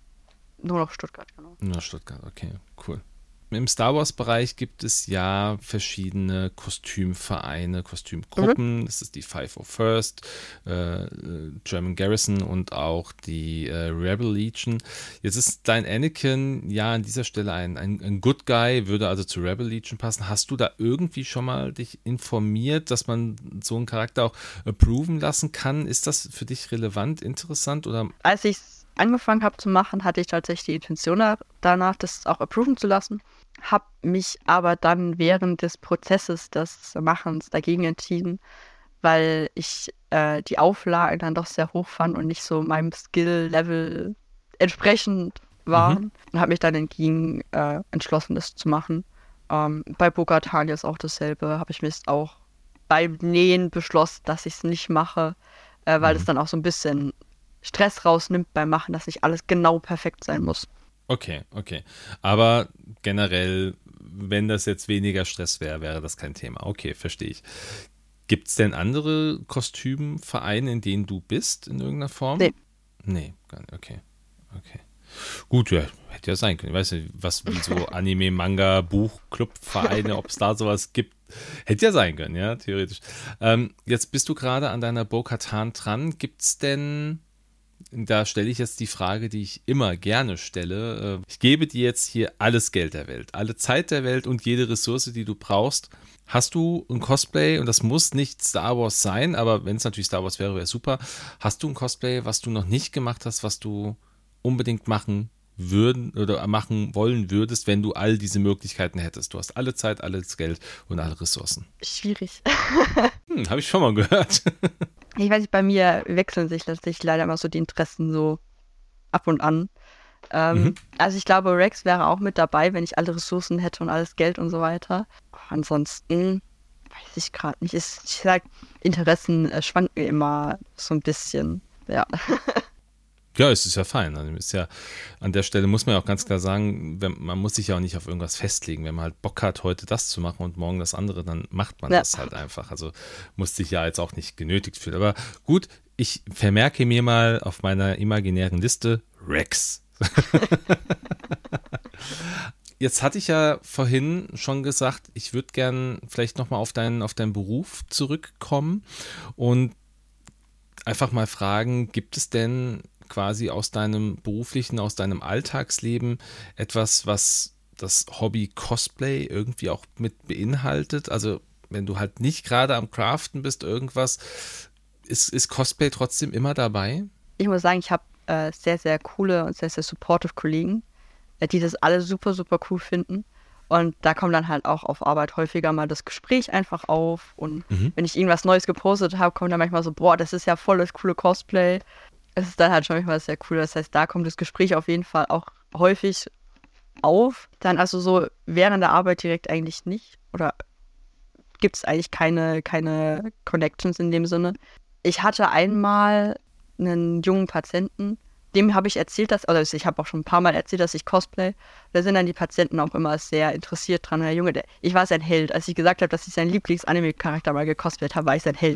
nur noch Stuttgart, genau. Nur Stuttgart, okay, cool. Im Star Wars-Bereich gibt es ja verschiedene Kostümvereine, Kostümgruppen. Das ist die five oh first, äh, German Garrison und auch die äh, Rebel Legion. Jetzt ist dein Anakin ja an dieser Stelle ein, ein, ein Good Guy, würde also zur Rebel Legion passen. Hast du da irgendwie schon mal dich informiert, dass man so einen Charakter auch approven lassen kann? Ist das für dich relevant, interessant oder? Als ich es angefangen habe zu machen, hatte ich tatsächlich die Intention da- danach, das auch approven zu lassen. Habe mich aber dann während des Prozesses des Machens dagegen entschieden, weil ich äh, die Auflagen dann doch sehr hoch fand und nicht so meinem Skill-Level entsprechend waren. Mhm. Und habe mich dann entgegen äh, entschlossen, das zu machen. Ähm, bei Bo-Katan ist auch dasselbe. Habe ich mir jetzt auch beim Nähen beschlossen, dass ich es nicht mache, äh, weil es dann auch so ein bisschen Stress rausnimmt beim Machen, dass nicht alles genau perfekt sein muss. Okay, okay. Aber generell, wenn das jetzt weniger Stress wäre, wäre das kein Thema. Okay, verstehe ich. Gibt es denn andere Kostümvereine, in denen du bist, in irgendeiner Form? Nee. Nee, gar nicht. Okay, okay. Gut, ja, hätte ja sein können. Ich weiß nicht, was wie so Anime, Manga, Buch, Clubvereine, ob es da sowas gibt. Hätte ja sein können, ja, theoretisch. Ähm, jetzt bist du gerade an deiner Bo-Katan dran. Gibt es denn, da stelle ich jetzt die Frage, die ich immer gerne stelle. Ich gebe dir jetzt hier alles Geld der Welt, alle Zeit der Welt und jede Ressource, die du brauchst. Hast du ein Cosplay, und das muss nicht Star Wars sein, aber wenn es natürlich Star Wars wäre, wäre super. Hast du ein Cosplay, was du noch nicht gemacht hast, was du unbedingt machen würden oder machen wollen würdest, wenn du all diese Möglichkeiten hättest? Du hast alle Zeit, alles Geld und alle Ressourcen. Schwierig. Hm, habe ich schon mal gehört. Ich weiß nicht, bei mir wechseln sich letztlich leider immer so die Interessen so ab und an. Ähm, mhm. Also ich glaube, Rex wäre auch mit dabei, wenn ich alle Ressourcen hätte und alles Geld und so weiter. Ansonsten weiß ich gerade nicht. Ich, ich sag, Interessen äh, schwanken immer so ein bisschen, ja. Ja, es ist ja fein. Also ist ja, an der Stelle muss man ja auch ganz klar sagen, wenn, man muss sich ja auch nicht auf irgendwas festlegen. Wenn man halt Bock hat, heute das zu machen und morgen das andere, dann macht man ja. das halt einfach. Also muss sich ja jetzt auch nicht genötigt fühlen. Aber gut, ich vermerke mir mal auf meiner imaginären Liste Rex. Jetzt hatte ich ja vorhin schon gesagt, ich würde gern vielleicht nochmal auf deinen, auf deinen Beruf zurückkommen und einfach mal fragen, gibt es denn quasi aus deinem beruflichen, aus deinem Alltagsleben etwas, was das Hobby Cosplay irgendwie auch mit beinhaltet? Also wenn du halt nicht gerade am Craften bist, irgendwas, ist, ist Cosplay trotzdem immer dabei? Ich muss sagen, ich habe äh, sehr, sehr coole und sehr, sehr supportive Kollegen, äh, die das alle super, super cool finden. Und da kommt dann halt auch auf Arbeit häufiger mal das Gespräch einfach auf. Und mhm. wenn ich irgendwas Neues gepostet habe, kommt dann manchmal so, boah, das ist ja voll das coole Cosplay. Es ist dann halt schon manchmal sehr cool. Das heißt, da kommt das Gespräch auf jeden Fall auch häufig auf. Dann also so während der Arbeit direkt eigentlich nicht. Oder gibt es eigentlich keine, keine Connections in dem Sinne. Ich hatte einmal einen jungen Patienten, dem habe ich erzählt, dass, also ich habe auch schon ein paar Mal erzählt, dass ich cosplay. Da sind dann die Patienten auch immer sehr interessiert dran. Der Junge, der, ich war sein Held. Als ich gesagt habe, dass ich seinen Lieblings-Anime-Charakter mal gecosplayt habe, war ich sein Held.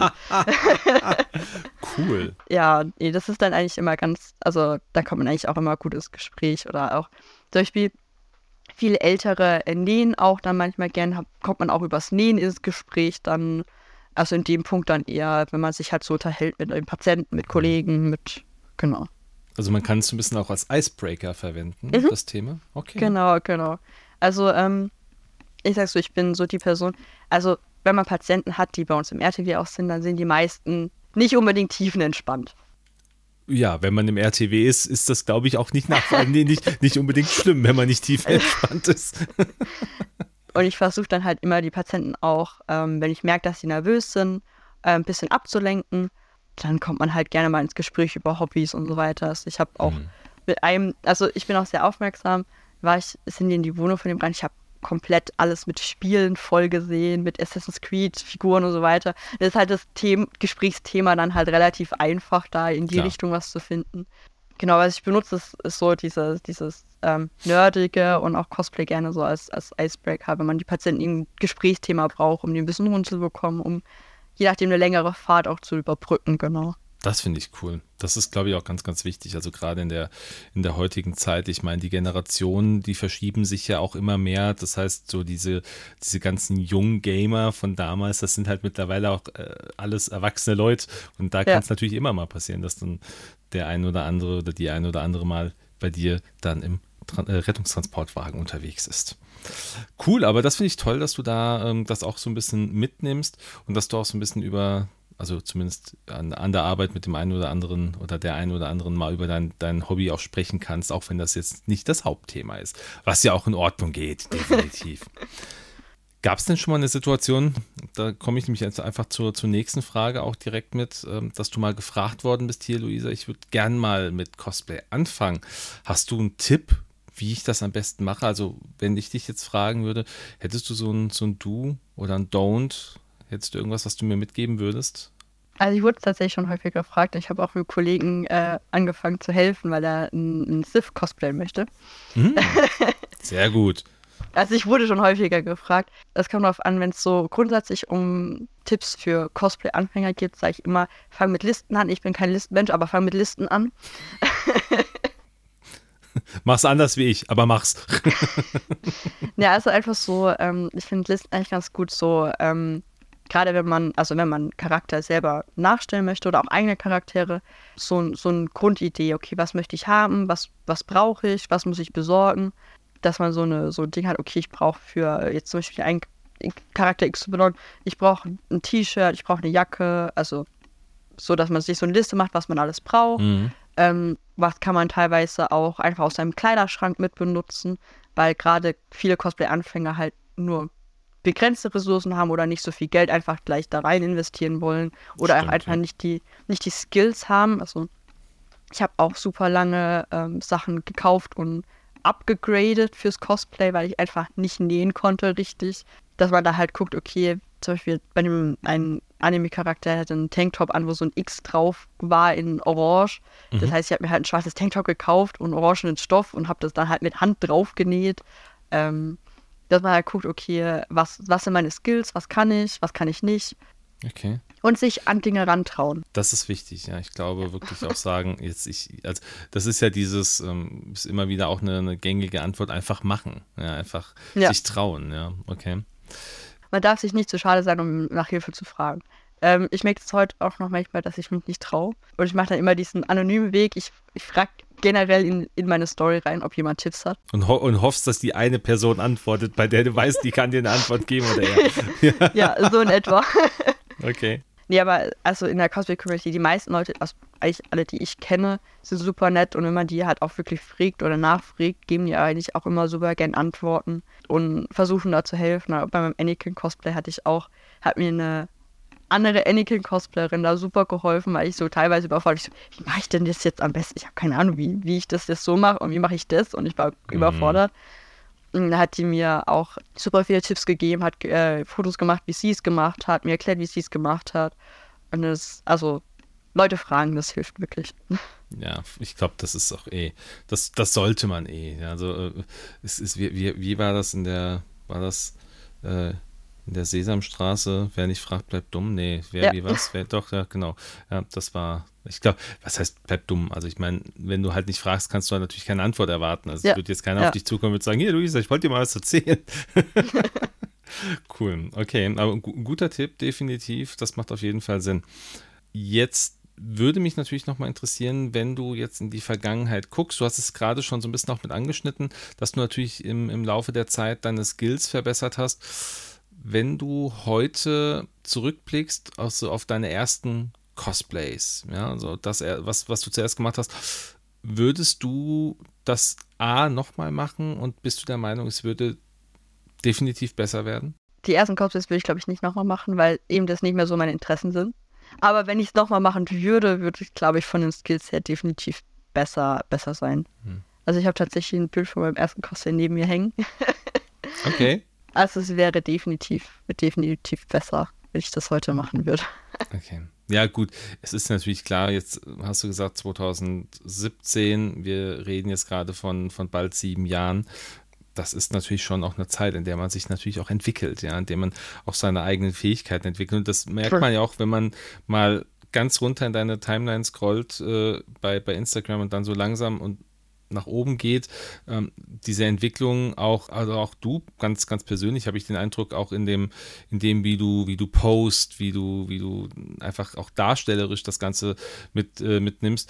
Cool. Ja, nee, das ist dann eigentlich immer ganz, also da kommt man eigentlich auch immer gut ins Gespräch. Oder auch zum Beispiel viele Ältere nähen auch dann manchmal gern, kommt man auch übers Nähen ins Gespräch dann. Also in dem Punkt dann eher, wenn man sich halt so unterhält mit dem Patienten, mit Kollegen, mit, genau. Also man kann es ein bisschen auch als Icebreaker verwenden, mhm. das Thema. Okay. Genau, genau. Also ähm, ich sag so, ich bin so die Person, also wenn man Patienten hat, die bei uns im R T W auch sind, dann sind die meisten nicht unbedingt tiefenentspannt. Ja, wenn man im R T W ist, ist das, glaube ich, auch nicht, nach, nee, nicht, nicht unbedingt schlimm, wenn man nicht tiefenentspannt ist. Und ich versuche dann halt immer die Patienten auch, ähm, wenn ich merke, dass sie nervös sind, äh, ein bisschen abzulenken. Dann kommt man halt gerne mal ins Gespräch über Hobbys und so weiter. Also ich habe auch mhm. mit einem, also ich bin auch sehr aufmerksam, war ich, sind die in die Wohnung von dem rein, ich habe komplett alles mit Spielen voll gesehen, mit Assassin's Creed, Figuren und so weiter. Das ist halt das Thema, Gesprächsthema dann halt relativ einfach, da in die Klar. Richtung was zu finden. Genau, was ich benutze, ist, ist so dieses, dieses ähm, Nerdige und auch Cosplay gerne so als, als Icebreaker, wenn man die Patienten ein Gesprächsthema braucht, um die ein bisschen runterzubekommen, um je nachdem eine längere Fahrt auch zu überbrücken, genau. Das finde ich cool. Das ist, glaube ich, auch ganz, ganz wichtig. Also gerade in der, in der heutigen Zeit, ich meine, die Generationen, die verschieben sich ja auch immer mehr. Das heißt, so diese, diese ganzen jungen Gamer von damals, das sind halt mittlerweile auch äh, alles erwachsene Leute. Und da ja. kann es natürlich immer mal passieren, dass dann der ein oder andere oder die ein oder andere mal bei dir dann im Tra- äh, Rettungstransportwagen unterwegs ist. Cool, aber das finde ich toll, dass du da ähm, das auch so ein bisschen mitnimmst und dass du auch so ein bisschen über, also zumindest an, an der Arbeit mit dem einen oder anderen oder der einen oder anderen mal über dein, dein Hobby auch sprechen kannst, auch wenn das jetzt nicht das Hauptthema ist, was ja auch in Ordnung geht, definitiv. Gab es denn schon mal eine Situation, da komme ich nämlich jetzt einfach zur, zur nächsten Frage auch direkt mit, ähm, dass du mal gefragt worden bist, hier Luisa, ich würde gern mal mit Cosplay anfangen. Hast du einen Tipp, wie ich das am besten mache? Also wenn ich dich jetzt fragen würde, hättest du so ein, so ein Do oder ein Don't? Hättest du irgendwas, was du mir mitgeben würdest? Also ich wurde tatsächlich schon häufig gefragt. Ich habe auch mit Kollegen äh, angefangen zu helfen, weil er ein, ein Sith cosplayen möchte. Hm, sehr gut. Also ich wurde schon häufiger gefragt. Es kommt darauf an, wenn es so grundsätzlich um Tipps für Cosplay-Anfänger geht, sage ich immer, fang mit Listen an. Ich bin kein Listenmensch, aber fang mit Listen an. Mach's anders wie ich, aber mach's. Ja, also einfach so, ähm, ich finde Listen eigentlich ganz gut so, ähm, gerade wenn man, also wenn man Charakter selber nachstellen möchte oder auch eigene Charaktere, so, so eine Grundidee, okay, was möchte ich haben, was, was brauche ich, was muss ich besorgen, dass man so eine so ein Ding hat, okay, ich brauche für jetzt zum Beispiel einen Charakter X Y, ich brauche ein T-Shirt, ich brauche eine Jacke, also so, dass man sich so eine Liste macht, was man alles braucht. Mhm. Ähm, was kann man teilweise auch einfach aus seinem Kleiderschrank mit benutzen, weil gerade viele Cosplay-Anfänger halt nur begrenzte Ressourcen haben oder nicht so viel Geld einfach gleich da rein investieren wollen oder Stimmt, auch einfach ja. nicht die, nicht die Skills haben. Also ich habe auch super lange ähm, Sachen gekauft und abgegradet fürs Cosplay, weil ich einfach nicht nähen konnte richtig. Dass man da halt guckt, okay, zum Beispiel bei dem einen Anime-Charakter hatte einen Tanktop an, wo so ein X drauf war in Orange. Das Mhm. heißt, ich habe mir halt ein schwarzes Tanktop gekauft und orangenen Stoff und habe das dann halt mit Hand drauf genäht. Ähm, dass man halt guckt, okay, was, was sind meine Skills, was kann ich, was kann ich nicht. Okay. Und sich an Dinge rantrauen. Das ist wichtig, ja. Ich glaube wirklich auch sagen, jetzt ich, also das ist ja dieses, ähm, ist immer wieder auch eine, eine gängige Antwort, einfach machen. Ja, einfach Ja. sich trauen, ja. Okay. Man darf sich nicht zu schade sein, um nach Hilfe zu fragen. Ähm, ich merke es heute auch noch manchmal, dass ich mich nicht traue. Und ich mache dann immer diesen anonymen Weg. Ich, ich frage generell in, in meine Story rein, ob jemand Tipps hat. Und, ho und hoffst, dass die eine Person antwortet, bei der du weißt, die kann dir eine Antwort geben oder er. Ja, so in etwa. Okay. Nee, aber also in der Cosplay-Community, die meisten Leute, also eigentlich alle, die ich kenne, sind super nett. Und wenn man die halt auch wirklich fragt oder nachfragt, geben die eigentlich auch immer super gern Antworten und versuchen da zu helfen. Aber bei meinem Anakin-Cosplay hatte ich auch, hat mir eine andere Anakin-Cosplayerin da super geholfen, weil ich so teilweise überfordert, ich so, wie mache ich denn das jetzt am besten? Ich habe keine Ahnung, wie, wie ich das jetzt so mache und wie mache ich das? Und ich war Mhm. überfordert. Und da hat die mir auch super viele Tipps gegeben, hat äh, Fotos gemacht, wie sie es gemacht hat, mir erklärt, wie sie es gemacht hat. Und das, also, Leute fragen, das hilft wirklich. Ja, ich glaube, das ist auch eh, das, das sollte man eh. Ja, also, äh, es ist, wie, wie, wie war das in der, war das äh, in der Sesamstraße? Wer nicht fragt, bleibt dumm. Nee, wer, Ja. wie was? Wer, doch, ja, genau. Ja, das war, ich glaube, was heißt, bleibt dumm? Also, ich meine, wenn du halt nicht fragst, kannst du halt natürlich keine Antwort erwarten. Also, Ja. es wird jetzt keiner Ja. auf dich zukommen und sagen, hier, Luisa, ich wollte dir mal was erzählen. Cool, okay, aber ein gu- guter Tipp, definitiv. Das macht auf jeden Fall Sinn. Jetzt würde mich natürlich nochmal interessieren, wenn du jetzt in die Vergangenheit guckst. Du hast es gerade schon so ein bisschen auch mit angeschnitten, dass du natürlich im, im Laufe der Zeit deine Skills verbessert hast. Wenn du heute zurückblickst also auf deine ersten Cosplays, ja, also das, was, was du zuerst gemacht hast, würdest du das A nochmal machen und bist du der Meinung, es würde definitiv besser werden? Die ersten Cosplays würde ich, glaube ich, nicht nochmal machen, weil eben das nicht mehr so meine Interessen sind. Aber wenn ich es nochmal machen würde, würde ich, glaube ich, von den Skills her definitiv besser, besser sein. Hm. Also ich habe tatsächlich ein Bild von meinem ersten Cosplay neben mir hängen. Okay. Also es wäre definitiv, definitiv besser, wenn ich das heute machen würde. Okay. Ja, gut. Es ist natürlich klar, jetzt hast du gesagt zwanzig siebzehn, wir reden jetzt gerade von, von bald sieben Jahren. Das ist natürlich schon auch eine Zeit, in der man sich natürlich auch entwickelt, ja, in der man auch seine eigenen Fähigkeiten entwickelt. Und das merkt man ja auch, wenn man mal ganz runter in deine Timeline scrollt äh, bei, bei Instagram und dann so langsam und nach oben geht, ähm, diese Entwicklung auch, also auch du, ganz, ganz persönlich habe ich den Eindruck, auch in dem, in dem, wie du, wie du post, wie du, wie du einfach auch darstellerisch das Ganze mit, äh, mitnimmst.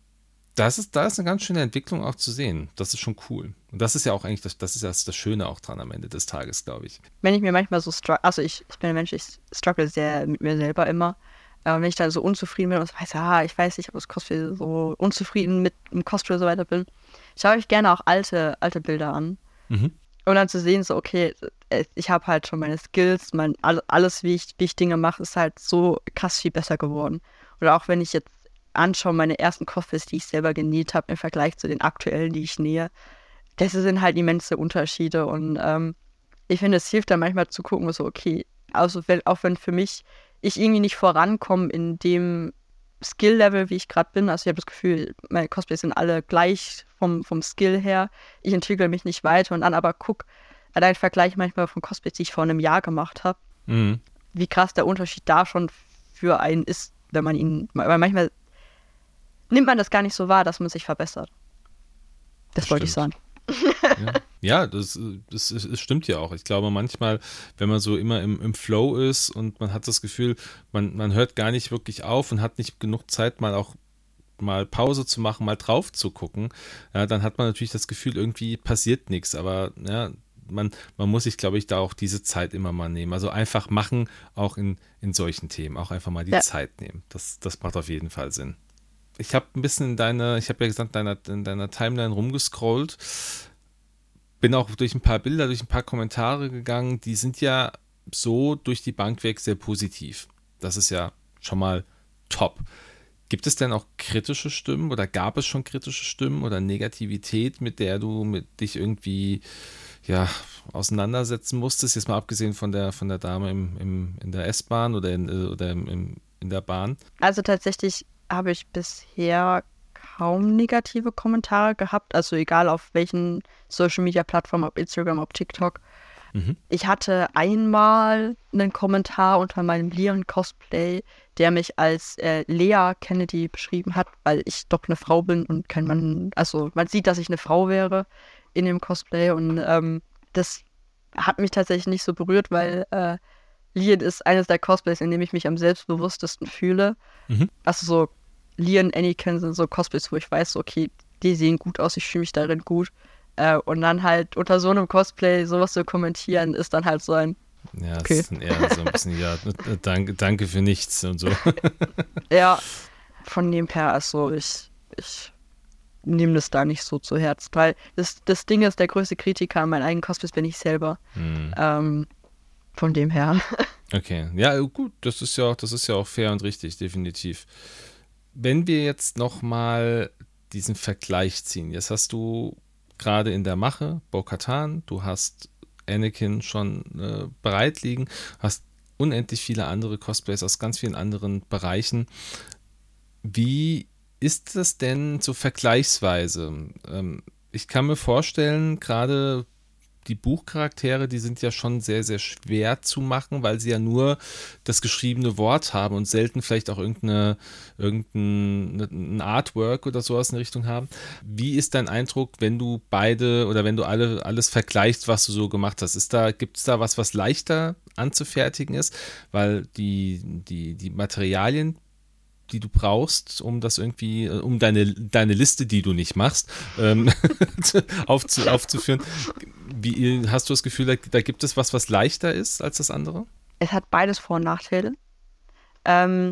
Das ist, da ist eine ganz schöne Entwicklung auch zu sehen. Das ist schon cool. Und das ist ja auch eigentlich, das, das ist ja das Schöne auch dran am Ende des Tages, glaube ich. Wenn ich mir manchmal so struggle, also ich, ich bin ein Mensch, ich struggle sehr mit mir selber immer. Aber wenn ich dann so unzufrieden bin und weiß, ah, ich weiß nicht, ob das Cosplay so unzufrieden mit dem Cosplay und so weiter bin, schaue ich gerne auch alte, alte Bilder an. Mhm. Und dann zu sehen, so, okay, ich habe halt schon meine Skills, mein, alles, wie ich, wie ich Dinge mache, ist halt so krass viel besser geworden. Oder auch wenn ich jetzt anschaue, meine ersten Cosplays, die ich selber genäht habe, im Vergleich zu den aktuellen, die ich nähe, das sind halt immense Unterschiede. Und ähm, ich finde, es hilft dann manchmal zu gucken, so, okay, also wenn, auch wenn für mich ich irgendwie nicht vorankomme in dem Skill-Level, wie ich gerade bin. Also ich habe das Gefühl, meine Cosplays sind alle gleich vom, vom Skill her. Ich entwickle mich nicht weiter und dann aber guck, allein Vergleich manchmal von Cosplays, die ich vor einem Jahr gemacht habe, Mhm. wie krass der Unterschied da schon für einen ist, wenn man ihn, weil manchmal nimmt man das gar nicht so wahr, dass man sich verbessert. Das, Das wollte ich sagen. stimmt. Ja, ja das, das, das stimmt ja auch. Ich glaube, manchmal, wenn man so immer im, im Flow ist und man hat das Gefühl, man, man hört gar nicht wirklich auf und hat nicht genug Zeit, mal auch mal Pause zu machen, mal drauf zu gucken, ja, dann hat man natürlich das Gefühl, irgendwie passiert nichts. Aber ja, man, man muss sich, glaube ich, da auch diese Zeit immer mal nehmen. Also einfach machen, auch in, in solchen Themen. Auch einfach mal die Ja. Zeit nehmen. Das, das macht auf jeden Fall Sinn. ich habe ein bisschen in deine, ich habe ja gesagt, in deiner, in deiner Timeline rumgescrollt, bin auch durch ein paar Bilder, durch ein paar Kommentare gegangen, die sind ja so durch die Bank weg sehr positiv. Das ist ja schon mal top. Gibt es denn auch kritische Stimmen oder gab es schon kritische Stimmen oder Negativität, mit der du mit dich irgendwie ja, auseinandersetzen musstest? Jetzt mal abgesehen von der, von der Dame im, im, in der S-Bahn oder, in, oder im, im, in der Bahn. Also tatsächlich habe ich bisher kaum negative Kommentare gehabt. Also egal auf welchen Social-Media-Plattformen, ob Instagram, ob TikTok. Mhm. Ich hatte einmal einen Kommentar unter meinem Leon-Cosplay, der mich als äh, Lea Kennedy beschrieben hat, weil ich doch eine Frau bin und kein Mann, also man sieht, dass ich eine Frau wäre in dem Cosplay und ähm, das hat mich tatsächlich nicht so berührt, weil äh, Leon ist eines der Cosplays, in dem ich mich am selbstbewusstesten fühle. Mhm. Also so Leon, Anakin sind so Cosplays, wo ich weiß, okay, die sehen gut aus, ich fühle mich darin gut. Und dann halt unter so einem Cosplay sowas zu kommentieren, ist dann halt so ein Ja, okay. Es ist dann eher so ein bisschen, ja, danke, danke für nichts und so. Ja, von dem her, also ich, ich nehme das da nicht so zu Herzen, weil das, das Ding ist, der größte Kritiker an meinen eigenen Cosplays bin ich selber. Hm. Ähm, von dem her. Okay, ja gut, das ist ja auch, das ist ja auch fair und richtig, definitiv. Wenn wir jetzt nochmal diesen Vergleich ziehen, jetzt hast du gerade in der Mache, Bo-Katan, du hast Anakin schon äh, bereit liegen, hast unendlich viele andere Cosplays aus ganz vielen anderen Bereichen. Wie ist das denn so vergleichsweise? Ähm, ich kann mir vorstellen, gerade die Buchcharaktere, die sind ja schon sehr, sehr schwer zu machen, weil sie ja nur das geschriebene Wort haben und selten vielleicht auch irgendeine, irgendein Artwork oder sowas in der Richtung haben. Wie ist dein Eindruck, wenn du beide oder wenn du alle alles vergleichst, was du so gemacht hast? Ist da, gibt es da was, was leichter anzufertigen ist? Weil die, die, die Materialien, die du brauchst, um das irgendwie, um deine, deine Liste, die du nicht machst, ähm, aufzu, aufzuführen. Wie, hast du das Gefühl, da, da gibt es was, was leichter ist als das andere? Es hat beides Vor- und Nachteile. Ähm,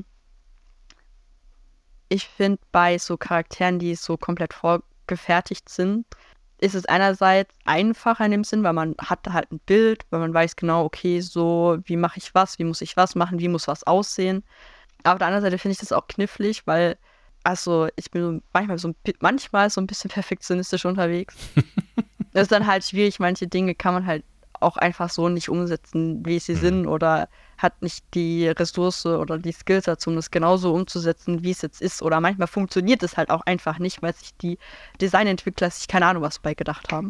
ich finde, bei so Charakteren, die so komplett vorgefertigt sind, ist es einerseits einfacher in dem Sinn, weil man hat halt ein Bild, weil man weiß genau, okay, so, wie mache ich was, wie muss ich was machen, wie muss was aussehen. Aber auf der anderen Seite finde ich das auch knifflig, weil, also ich bin manchmal so, manchmal so ein bisschen perfektionistisch unterwegs. Das ist dann halt schwierig, manche Dinge kann man halt auch einfach so nicht umsetzen, wie sie mhm. sind oder hat nicht die Ressource oder die Skills dazu, um das genauso umzusetzen, wie es jetzt ist. Oder manchmal funktioniert es halt auch einfach nicht, weil sich die Designentwickler sich keine Ahnung was bei gedacht haben.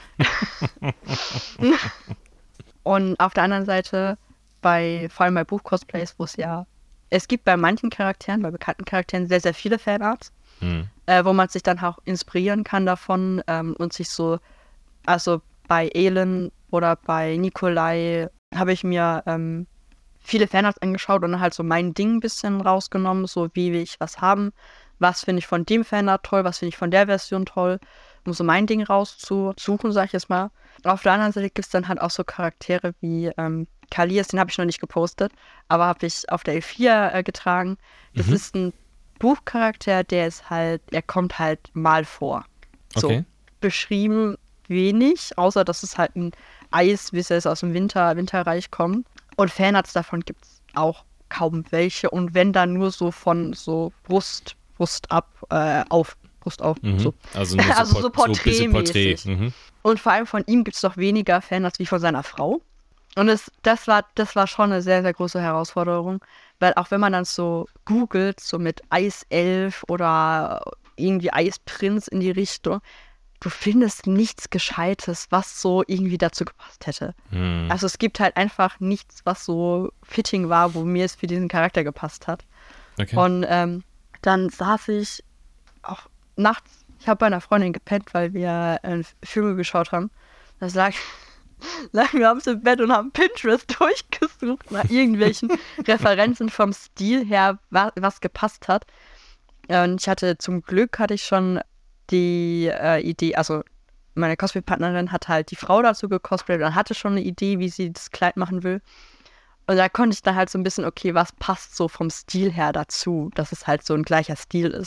Und auf der anderen Seite, bei vor allem bei Buch-Cosplays, wo es ja Es gibt bei manchen Charakteren, bei bekannten Charakteren sehr, sehr viele Fanarts, hm. äh, wo man sich dann auch inspirieren kann davon ähm, und sich so, also bei Aelin oder bei Nikolai habe ich mir ähm, viele Fanarts angeschaut und dann halt so mein Ding ein bisschen rausgenommen, so wie will ich was haben, was finde ich von dem Fanart toll, was finde ich von der Version toll, um so mein Ding rauszusuchen, sag ich jetzt mal. Auf der anderen Seite gibt es dann halt auch so Charaktere wie ähm, Kalias, den habe ich noch nicht gepostet, aber habe ich auf der E vier äh, getragen. Das mhm. ist ein Buchcharakter, der ist halt, er kommt halt mal vor. So, okay. Beschrieben wenig, außer dass es halt ein Eis, wie es jetzt aus dem Winter, Winterreich kommt. Und Fanarts davon gibt es auch kaum welche. Und wenn dann nur so von so Brust, Brust ab, äh, auf, Brust auf. Mhm. So. Also, nur so, also so Porträtmäßig. Porträt. So mhm. Und vor allem von ihm gibt es doch weniger Fanarts wie von seiner Frau. Und es, das war, das war schon eine sehr, sehr große Herausforderung, weil auch wenn man dann so googelt, so mit Eiself oder irgendwie Eisprinz in die Richtung, du findest nichts Gescheites, was so irgendwie dazu gepasst hätte. Hm. Also es gibt halt einfach nichts, was so fitting war, wo mir es für diesen Charakter gepasst hat. Okay. Und ähm, dann saß ich auch nachts, ich habe bei einer Freundin gepennt, weil wir äh, Filme geschaut haben. Das lag lagen wir abends im Bett und haben Pinterest durchgesucht nach irgendwelchen Referenzen vom Stil her, was, was gepasst hat. Und ich hatte, zum Glück hatte ich schon die äh, Idee, also meine Cosplay-Partnerin hat halt die Frau dazu gecosplayt und hatte schon eine Idee, wie sie das Kleid machen will. Und da konnte ich dann halt so ein bisschen, okay, was passt so vom Stil her dazu, dass es halt so ein gleicher Stil ist.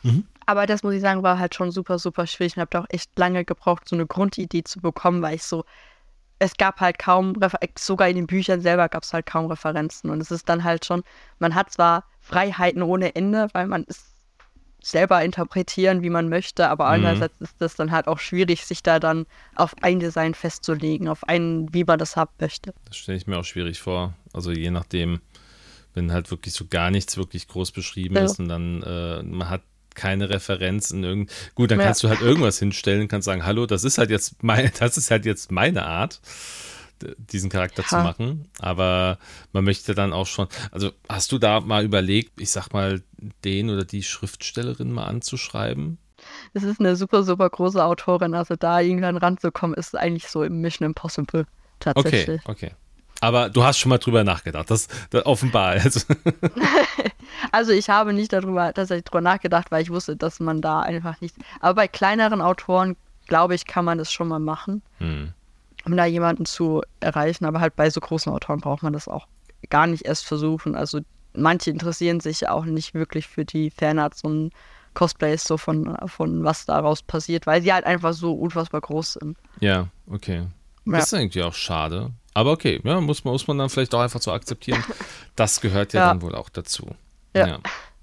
Mhm. Aber das, muss ich sagen, war halt schon super, super schwierig. Ich habe da auch echt lange gebraucht, so eine Grundidee zu bekommen, weil ich so, es gab halt kaum, Refer- sogar in den Büchern selber gab es halt kaum Referenzen. Und es ist dann halt schon, man hat zwar Freiheiten ohne Ende, weil man es selber interpretieren, wie man möchte, aber Mhm. andererseits ist das dann halt auch schwierig, sich da dann auf ein Design festzulegen, auf einen, wie man das haben möchte. Das stelle ich mir auch schwierig vor. Also je nachdem, wenn halt wirklich so gar nichts wirklich groß beschrieben Ja. ist und dann äh, man hat keine Referenz in irgend. Gut, dann Ja. kannst du halt irgendwas hinstellen, kannst sagen, hallo, das ist halt jetzt mein, das ist halt jetzt meine Art, d- diesen Charakter Ja. zu machen. Aber man möchte dann auch schon. Also hast du da mal überlegt, ich sag mal, den oder die Schriftstellerin mal anzuschreiben? Es ist eine super, super große Autorin, also da irgendwann ranzukommen, ist eigentlich so im Mission Impossible Okay, tatsächlich. okay. Aber du hast schon mal drüber nachgedacht, das, das offenbar. Also, Also ich habe nicht darüber tatsächlich drüber nachgedacht, weil ich wusste, dass man da einfach nicht. Aber bei kleineren Autoren, glaube ich, kann man das schon mal machen, hm. um da jemanden zu erreichen. Aber halt bei so großen Autoren braucht man das auch gar nicht erst versuchen. Also manche interessieren sich auch nicht wirklich für die Fanarts und Cosplays so von, von was daraus passiert, weil sie halt einfach so unfassbar groß sind. Ja, okay. Ja. Das ist irgendwie auch schade. Aber okay, ja, muss man, muss man dann vielleicht auch einfach so akzeptieren. Das gehört ja, Ja. dann wohl auch dazu. Ja.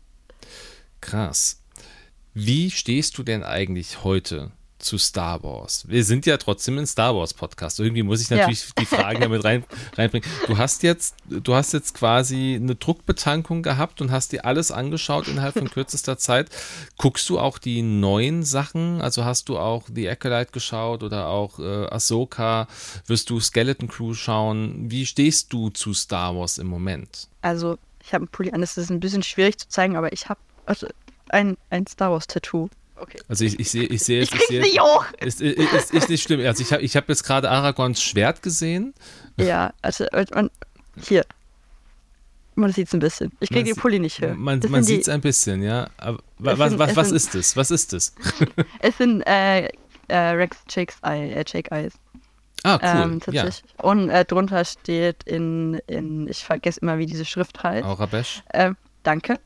Krass. Wie stehst du denn eigentlich heute zu Star Wars? Wir sind ja trotzdem ein Star Wars Podcast. Irgendwie muss ich natürlich Ja. die Fragen damit rein, reinbringen. Du hast jetzt, du hast jetzt quasi eine Druckbetankung gehabt und hast dir alles angeschaut innerhalb von kürzester Zeit. Guckst du auch die neuen Sachen? Also hast du auch The Acolyte geschaut oder auch äh, Ahsoka? Wirst du Skeleton Crew schauen? Wie stehst du zu Star Wars im Moment? Also ich habe einen Pulli an, das ist ein bisschen schwierig zu zeigen, aber ich habe also ein, ein Star Wars Tattoo. Okay. Also ich, ich sehe, ich sehe Ich jetzt, krieg's sehe, nicht hoch. Ist, ist, ist, ist nicht schlimm. Also ich habe ich hab jetzt gerade Aragorns Schwert gesehen. Ja, also man, hier. Man sieht es ein bisschen. Ich kriege Man den Pulli nicht höher. Man, Das man sind sieht es ein bisschen, ja. Aber wa- Es was, sind- was, es was sind- ist es? Was ist es? die, es sind äh, äh, Rex Jakes Eye, äh, Jake Eyes. Ah, cool. Ähm, tatsächlich. Und äh, drunter steht in, in, ich vergesse immer, wie diese Schrift heißt. ja. Aurabesh. Ähm, danke.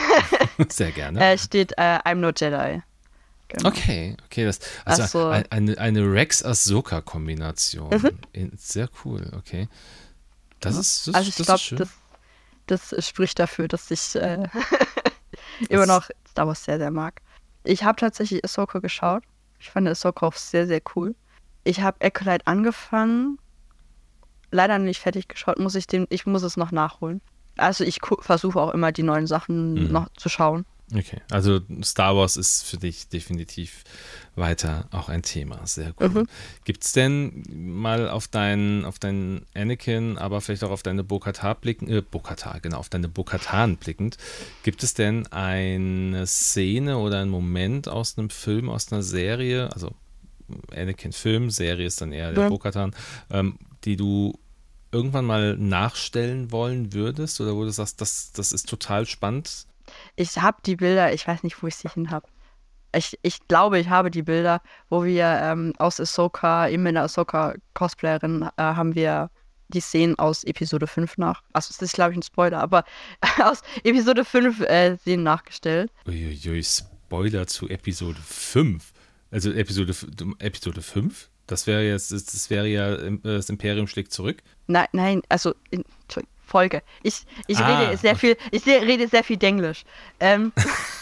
Sehr gerne. Äh, steht äh, I'm no Jedi. Genau. Okay, okay. Das, also Ach so. ein- eine, eine Rex-Ahsoka-Kombination. Mhm. In- Sehr cool, okay. Das ist, das, Also ich das glaube, ist schön. das, das spricht dafür, dass ich äh, immer Das- noch Star Wars sehr, sehr mag. Ich habe tatsächlich Ahsoka geschaut. Ich fand Ahsoka auch sehr, sehr cool. Ich habe Acolyte angefangen, leider nicht fertig geschaut, muss ich den, ich muss es noch nachholen. Also ich gu- versuche auch immer die neuen Sachen Mhm. noch zu schauen. Okay, also Star Wars ist für dich definitiv weiter auch ein Thema. Sehr cool. Mhm. Gibt es denn mal auf deinen auf deinen Anakin, aber vielleicht auch auf deine Bo-Katan blicken, äh, Bo-Katan, genau, auf deine Bo-Katan blickend, gibt es denn eine Szene oder einen Moment aus einem Film, aus einer Serie, also Anakin-Film, Serie ist dann eher der Ja. Bo-Katan, ähm, die du irgendwann mal nachstellen wollen würdest oder wo du sagst, das, das ist total spannend? Ich habe die Bilder, ich weiß nicht, wo ich sie hin habe. Ich, ich glaube, ich habe die Bilder, wo wir ähm, aus Ahsoka, eben in der Ahsoka-Cosplayerin, äh, haben wir die Szenen aus Episode fünf nach. Also es ist, glaube ich, ein Spoiler, aber aus Episode fünf äh, Szenen nachgestellt. Uiuiui, Spoiler zu Episode fünf. Also Episode, f- Episode fünf? Das wäre jetzt, das das wäre ja äh, das Imperium schlägt zurück. Nein, nein, also in, Entschuldigung, Folge. Ich, ich Ah, rede sehr viel, ich se- rede sehr viel Denglisch. Ähm,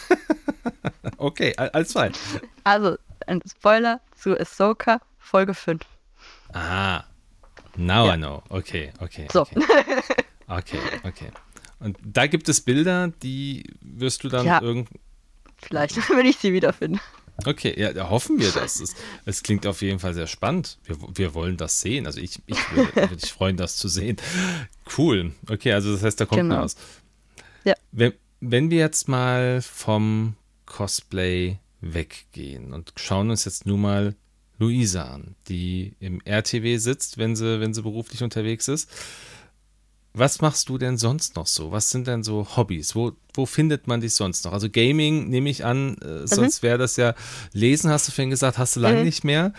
Okay, al- als zwei. also ein Spoiler zu Ahsoka, Folge fünf. Ah, now Ja. I know. Okay, okay. So. Okay. okay, okay. Und da gibt es Bilder, die wirst du dann Ja. irgend. Vielleicht, wenn ich sie wiederfinde. Okay, ja, da hoffen wir das. Es, es klingt auf jeden Fall sehr spannend. Wir, wir wollen das sehen. Also ich, ich würde, würde mich freuen, das zu sehen. Cool. Okay, also das heißt, da kommt Genau. noch was. Ja. Wenn, wenn wir jetzt mal vom Cosplay weggehen und schauen uns jetzt nur mal Luisa an, die im R T W sitzt, wenn sie, wenn sie beruflich unterwegs ist. Was machst du denn sonst noch so? Was sind denn so Hobbys? Wo, wo findet man dich sonst noch? Also Gaming nehme ich an, äh, sonst wäre das ja Lesen, hast du vorhin gesagt, hast du lange Mhm. nicht mehr.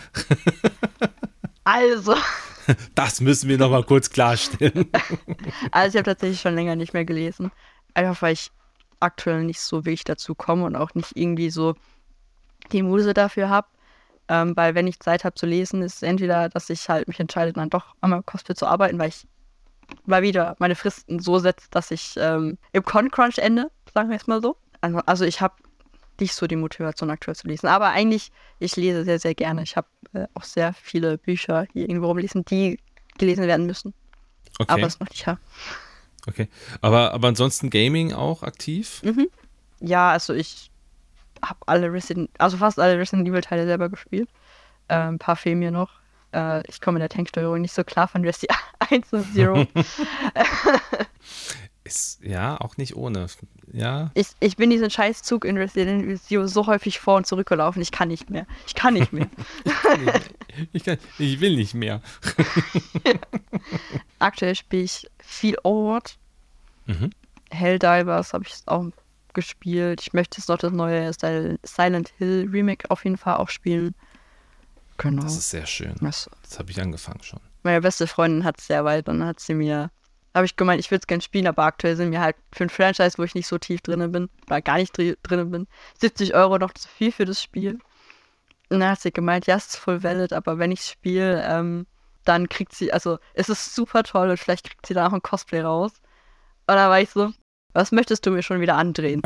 Also, Das müssen wir noch mal kurz klarstellen. also ich habe tatsächlich schon länger nicht mehr gelesen. Einfach weil ich aktuell nicht so wirklich dazu komme und auch nicht irgendwie so die Muse dafür habe. Ähm, weil wenn ich Zeit habe zu lesen, ist es entweder, dass ich halt mich entscheide, dann doch an meinem Cosplay zu arbeiten, weil ich mal wieder meine Fristen so setze, dass ich ähm, im Con-Crunch ende, sagen wir es mal so. Also, also ich habe nicht so die Motivation aktuell zu lesen. Aber eigentlich, ich lese sehr, sehr gerne. Ich habe äh, auch sehr viele Bücher hier irgendwo rumlesen, die gelesen werden müssen. Okay. Aber es noch nicht habe. Okay. Aber, aber ansonsten Gaming auch aktiv? Mhm. Ja, also ich habe alle Resident, also fast alle Resident Evil Teile selber gespielt. Äh, ein paar fehlen mir noch. Äh, ich komme mit der Tanksteuerung nicht so klar von Resident eins und Zero. Ist ja auch nicht ohne. Ja. Ich, ich bin diesen Scheißzug in Resident Evil Zero so häufig vor und zurückgelaufen. Ich kann nicht mehr. Ich kann nicht mehr. ich, kann, ich will nicht mehr. Ja. Aktuell spiele ich viel Overwatch. Mhm. Helldivers habe ich auch gespielt. Ich möchte jetzt noch das neue Silent Hill Remake auf jeden Fall auch spielen. Genau. Das ist sehr schön. Das, das habe ich angefangen schon. Meine beste Freundin hat es sehr weit, dann hat sie mir, habe ich gemeint, ich würde es gerne spielen, aber aktuell sind mir halt für ein Franchise, wo ich nicht so tief drin bin, oder gar nicht dr- drin bin, siebzig Euro noch zu viel für das Spiel. Und dann hat sie gemeint, ja, es ist voll valid, aber wenn ich spiele, ähm, dann kriegt sie, also es ist super toll und vielleicht kriegt sie da auch ein Cosplay raus. Und dann war ich so, was möchtest du mir schon wieder andrehen?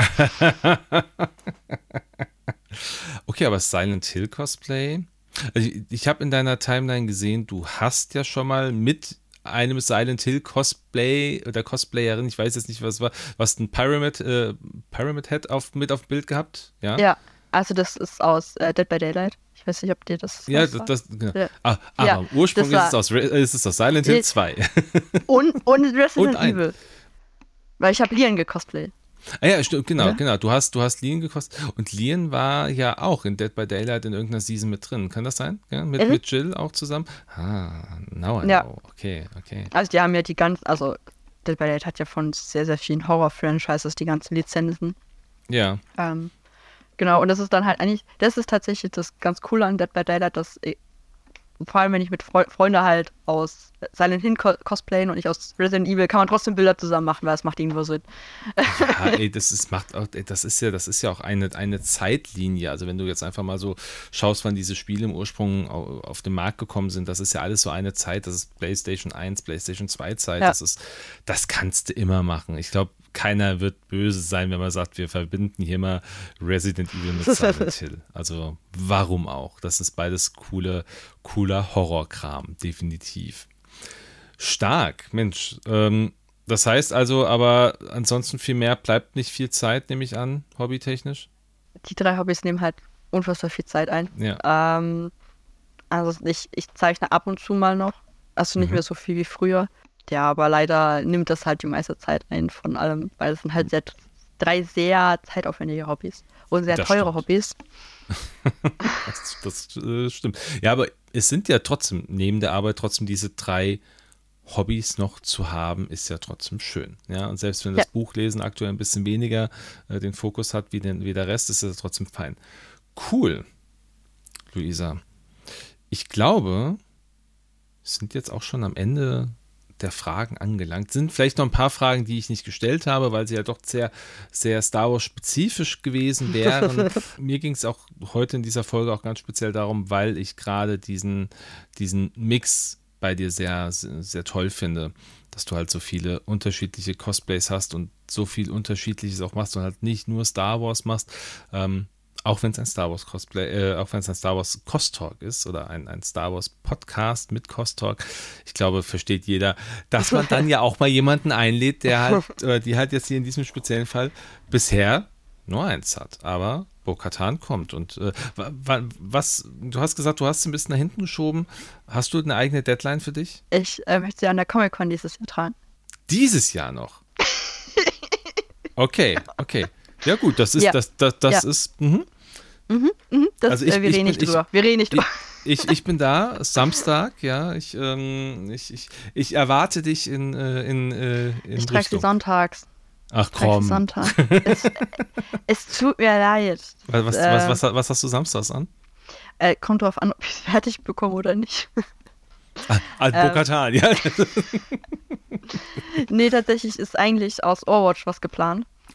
Okay, aber Silent Hill Cosplay? Also ich ich habe in deiner Timeline gesehen, du hast ja schon mal mit einem Silent Hill Cosplay oder Cosplayerin, ich weiß jetzt nicht, was es war, was ein Pyramid, äh, Pyramid Head auf, mit auf dem Bild gehabt? Ja, ja, also das ist aus äh, Dead by Daylight. Ich weiß nicht, ob dir das Ja, das, das genau. Ja. Ah, aber Ja, Ursprung das ist es, aus, ist es aus Silent Hill zwei. Und, und Resident Und ein. Evil. Weil ich habe Leon gecosplayt. Ah ja, stimmt, genau, Ja. genau. Du hast, du hast Leon gekostet. Und Leon war ja auch in Dead by Daylight in irgendeiner Season mit drin. Kann das sein? Ja, mit, Mhm. mit Jill auch zusammen? Ah, now I Ja. know. Okay, okay. Also die haben ja die ganz, also Dead by Daylight hat ja von sehr, sehr vielen Horror-Franchises die ganzen Lizenzen. Ja. Ähm, genau, und das ist dann halt eigentlich, das ist tatsächlich das ganz Coole an Dead by Daylight, dass ich, vor allem wenn ich mit Freu- Freunden halt aus Silent Hill co- cosplayen und ich aus Resident Evil, kann man trotzdem Bilder zusammen machen, weil es macht irgendwo Sinn. Ja, ey, das ist, macht auch, ey, das ist ja, das ist ja auch eine, eine Zeitlinie. Also wenn du jetzt einfach mal so schaust, wann diese Spiele im Ursprung au- auf den Markt gekommen sind, das ist ja alles so eine Zeit, das ist PlayStation eins, PlayStation zwei Zeit, Ja. das ist, das kannst du immer machen. Ich glaube, keiner wird böse sein, wenn man sagt, wir verbinden hier mal Resident Evil mit Silent Hill. Also warum auch? Das ist beides coole, cooler Horrorkram, definitiv. Stark, Mensch. Ähm, das heißt also, aber ansonsten viel mehr bleibt nicht viel Zeit, nehme ich an, hobbytechnisch. Die drei Hobbys nehmen halt unfassbar viel Zeit ein. Ja. Ähm, also ich, ich zeichne ab und zu mal noch, also nicht Mhm. mehr so viel wie früher. Ja, aber leider nimmt das halt die meiste Zeit ein von allem, weil es sind halt sehr, drei sehr zeitaufwendige Hobbys und sehr Das teure stimmt. Hobbys. Das, das äh, stimmt. Ja, aber es sind ja trotzdem, neben der Arbeit trotzdem diese drei Hobbys noch zu haben, ist ja trotzdem schön. Ja, und selbst wenn das Ja. Buchlesen aktuell ein bisschen weniger äh, den Fokus hat wie, den, wie der Rest, ist es trotzdem fein. Cool, Luisa. Ich glaube, wir sind jetzt auch schon am Ende der Fragen angelangt. Sind vielleicht noch ein paar Fragen, die ich nicht gestellt habe, weil sie ja doch sehr, sehr Star Wars spezifisch gewesen wären. Mir ging es auch heute in dieser Folge auch ganz speziell darum, weil ich gerade diesen, diesen Mix bei dir sehr, sehr, sehr toll finde, dass du halt so viele unterschiedliche Cosplays hast und so viel Unterschiedliches auch machst und halt nicht nur Star Wars machst, ähm, auch wenn es ein Star Wars Cosplay, äh, auch wenn es ein Star Wars Cost Talk ist oder ein, ein Star Wars Podcast mit Cost Talk. Ich glaube, versteht jeder, dass man dann ja auch mal jemanden einlädt, der halt, oder die halt jetzt hier in diesem speziellen Fall bisher nur eins hat. Aber Bo-Katan kommt. Und äh, wa- wa- was, du hast gesagt, du hast sie ein bisschen nach hinten geschoben. Hast du eine eigene Deadline für dich? Ich äh, möchte sie an der Comic-Con dieses Jahr tragen. Dieses Jahr noch. Okay, okay. Ja gut, das ist, Ja. das, das, das Ja. ist, mhm. Mhm, mhm, das, Also ich- äh, wir ich reden bin- nicht ich- drüber. Wir reden nicht drüber. Ich, ich bin da, Samstag, ja. Ich, ähm, ich, ich, ich erwarte dich in, äh, in, äh, in Ich trage sie Richtung. sonntags. Ach Ich trage sie komm. Sonntag. es, es tut mir leid. Was, was, Äh, was, was, was hast du samstags an? Äh, kommt drauf an, ob ich es fertig bekomme oder nicht. Ah, ah, ähm, Bo-Katan, ja. Nee, tatsächlich ist eigentlich aus Overwatch was geplant.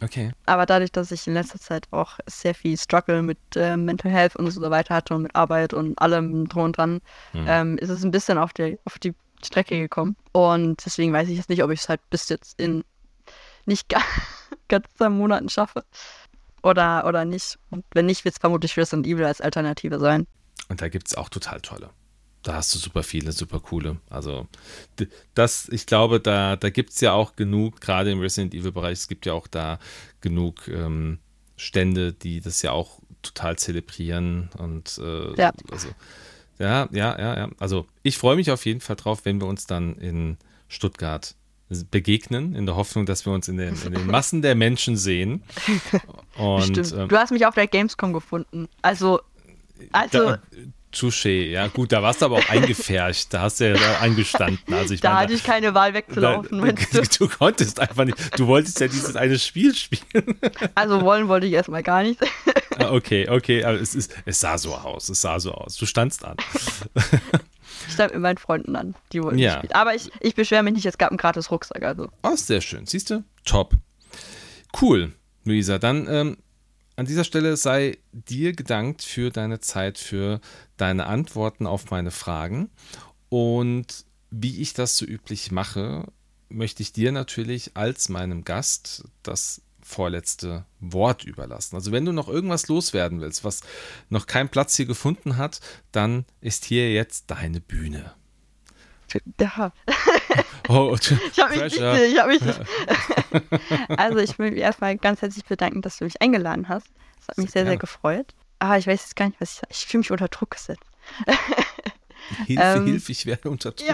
Okay. Aber dadurch, dass ich in letzter Zeit auch sehr viel Struggle mit äh, Mental Health und so weiter hatte und mit Arbeit und allem drum und dran, mhm. ähm, ist es ein bisschen auf die, auf die Strecke gekommen. Und deswegen weiß ich jetzt nicht, ob ich es halt bis jetzt in nicht ga- ganz Monaten schaffe oder, oder nicht. Und wenn nicht, wird es vermutlich Resident Evil als Alternative sein. Und da gibt es auch total tolle. Da hast du super viele, super coole. Also das, ich glaube, da, da gibt es ja auch genug, gerade im Resident Evil-Bereich, es gibt ja auch da genug ähm, Stände, die das ja auch total zelebrieren. Und äh, ja. Also, ja, ja, ja, ja. Also ich freue mich auf jeden Fall drauf, wenn wir uns dann in Stuttgart begegnen, in der Hoffnung, dass wir uns in den, in den Massen der Menschen sehen. Und, Stimmt. Ähm, du hast mich auf der Gamescom gefunden. Also, also da, Touché, ja gut, da warst du aber auch eingefärcht, da hast du ja eingestanden. Also ich da meine, hatte ich keine Wahl wegzulaufen. Da, du, du konntest einfach nicht, du wolltest ja dieses eine Spiel spielen. Also wollen wollte ich erstmal gar nicht. Okay, okay, aber es, ist, es sah so aus, es sah so aus, du standst an. Ich stand mit meinen Freunden an, die wollten ja. spielen. Aber ich, ich beschwere mich nicht, es gab einen gratis Rucksack. Also. Oh, sehr schön, siehst du? Top. Cool, Luisa, dann ähm, an dieser Stelle sei dir gedankt für deine Zeit, für deine Antworten auf meine Fragen. Und wie ich das so üblich mache, möchte ich dir natürlich als meinem Gast das vorletzte Wort überlassen. Also wenn du noch irgendwas loswerden willst, was noch keinen Platz hier gefunden hat, dann ist hier jetzt deine Bühne. Ja. Oh, ich habe mich nicht, ich habe mich nicht. Also ich will mich erstmal ganz herzlich bedanken, dass du mich eingeladen hast. Das hat mich sehr, sehr, sehr gefreut. Aber ich weiß jetzt gar nicht, was ich sage. Ich fühle mich unter Druck gesetzt. Hilfe, ähm, Hilfe, ich werde unter Druck. Ja.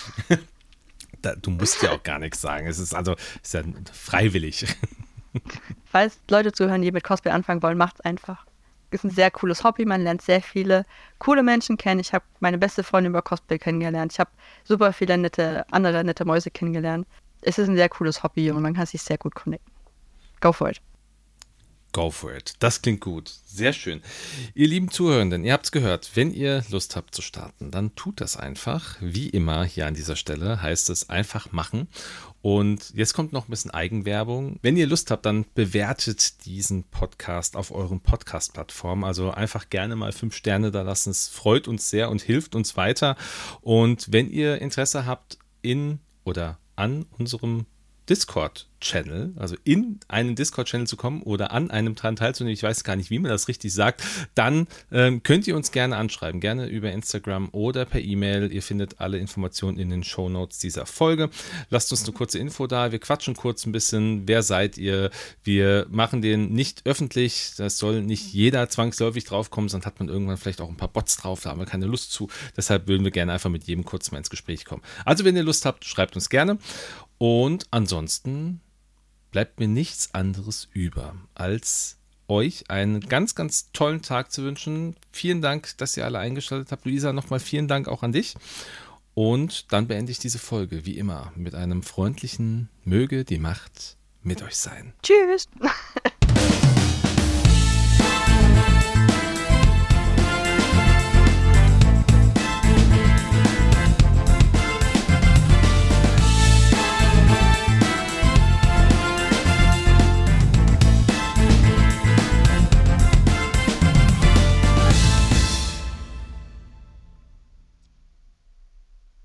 Da, du musst ja auch gar nichts sagen. Es ist also ist ja freiwillig. Falls Leute zuhören, die mit Cosplay anfangen wollen, macht's einfach. Ist ein sehr cooles Hobby, man lernt sehr viele coole Menschen kennen. Ich habe meine beste Freundin über Cosplay kennengelernt. Ich habe super viele nette, andere nette Mäuse kennengelernt. Es ist ein sehr cooles Hobby und man kann sich sehr gut connecten. Go for it. Go for it. Das klingt gut. Sehr schön. Ihr lieben Zuhörenden, ihr habt es gehört. Wenn ihr Lust habt zu starten, dann tut das einfach. Wie immer hier an dieser Stelle heißt es einfach machen. Und jetzt kommt noch ein bisschen Eigenwerbung. Wenn ihr Lust habt, dann bewertet diesen Podcast auf euren Podcast-Plattformen. Also einfach gerne mal fünf Sterne da lassen. Es freut uns sehr und hilft uns weiter. Und wenn ihr Interesse habt in oder an unserem Discord-Channel, also in einen Discord-Channel zu kommen oder an einem dran teilzunehmen, ich weiß gar nicht, wie man das richtig sagt, dann ähm, könnt ihr uns gerne anschreiben, gerne über Instagram oder per E-Mail. Ihr findet alle Informationen in den Shownotes dieser Folge. Lasst uns eine kurze Info da, wir quatschen kurz ein bisschen, wer seid ihr? Wir machen den nicht öffentlich, das soll nicht jeder zwangsläufig draufkommen, sonst hat man irgendwann vielleicht auch ein paar Bots drauf, da haben wir keine Lust zu. Deshalb würden wir gerne einfach mit jedem kurz mal ins Gespräch kommen. Also wenn ihr Lust habt, schreibt uns gerne. Und ansonsten bleibt mir nichts anderes über, als euch einen ganz, ganz tollen Tag zu wünschen. Vielen Dank, dass ihr alle eingeschaltet habt. Luisa, nochmal vielen Dank auch an dich. Und dann beende ich diese Folge, wie immer, mit einem freundlichen Möge die Macht mit euch sein. Tschüss.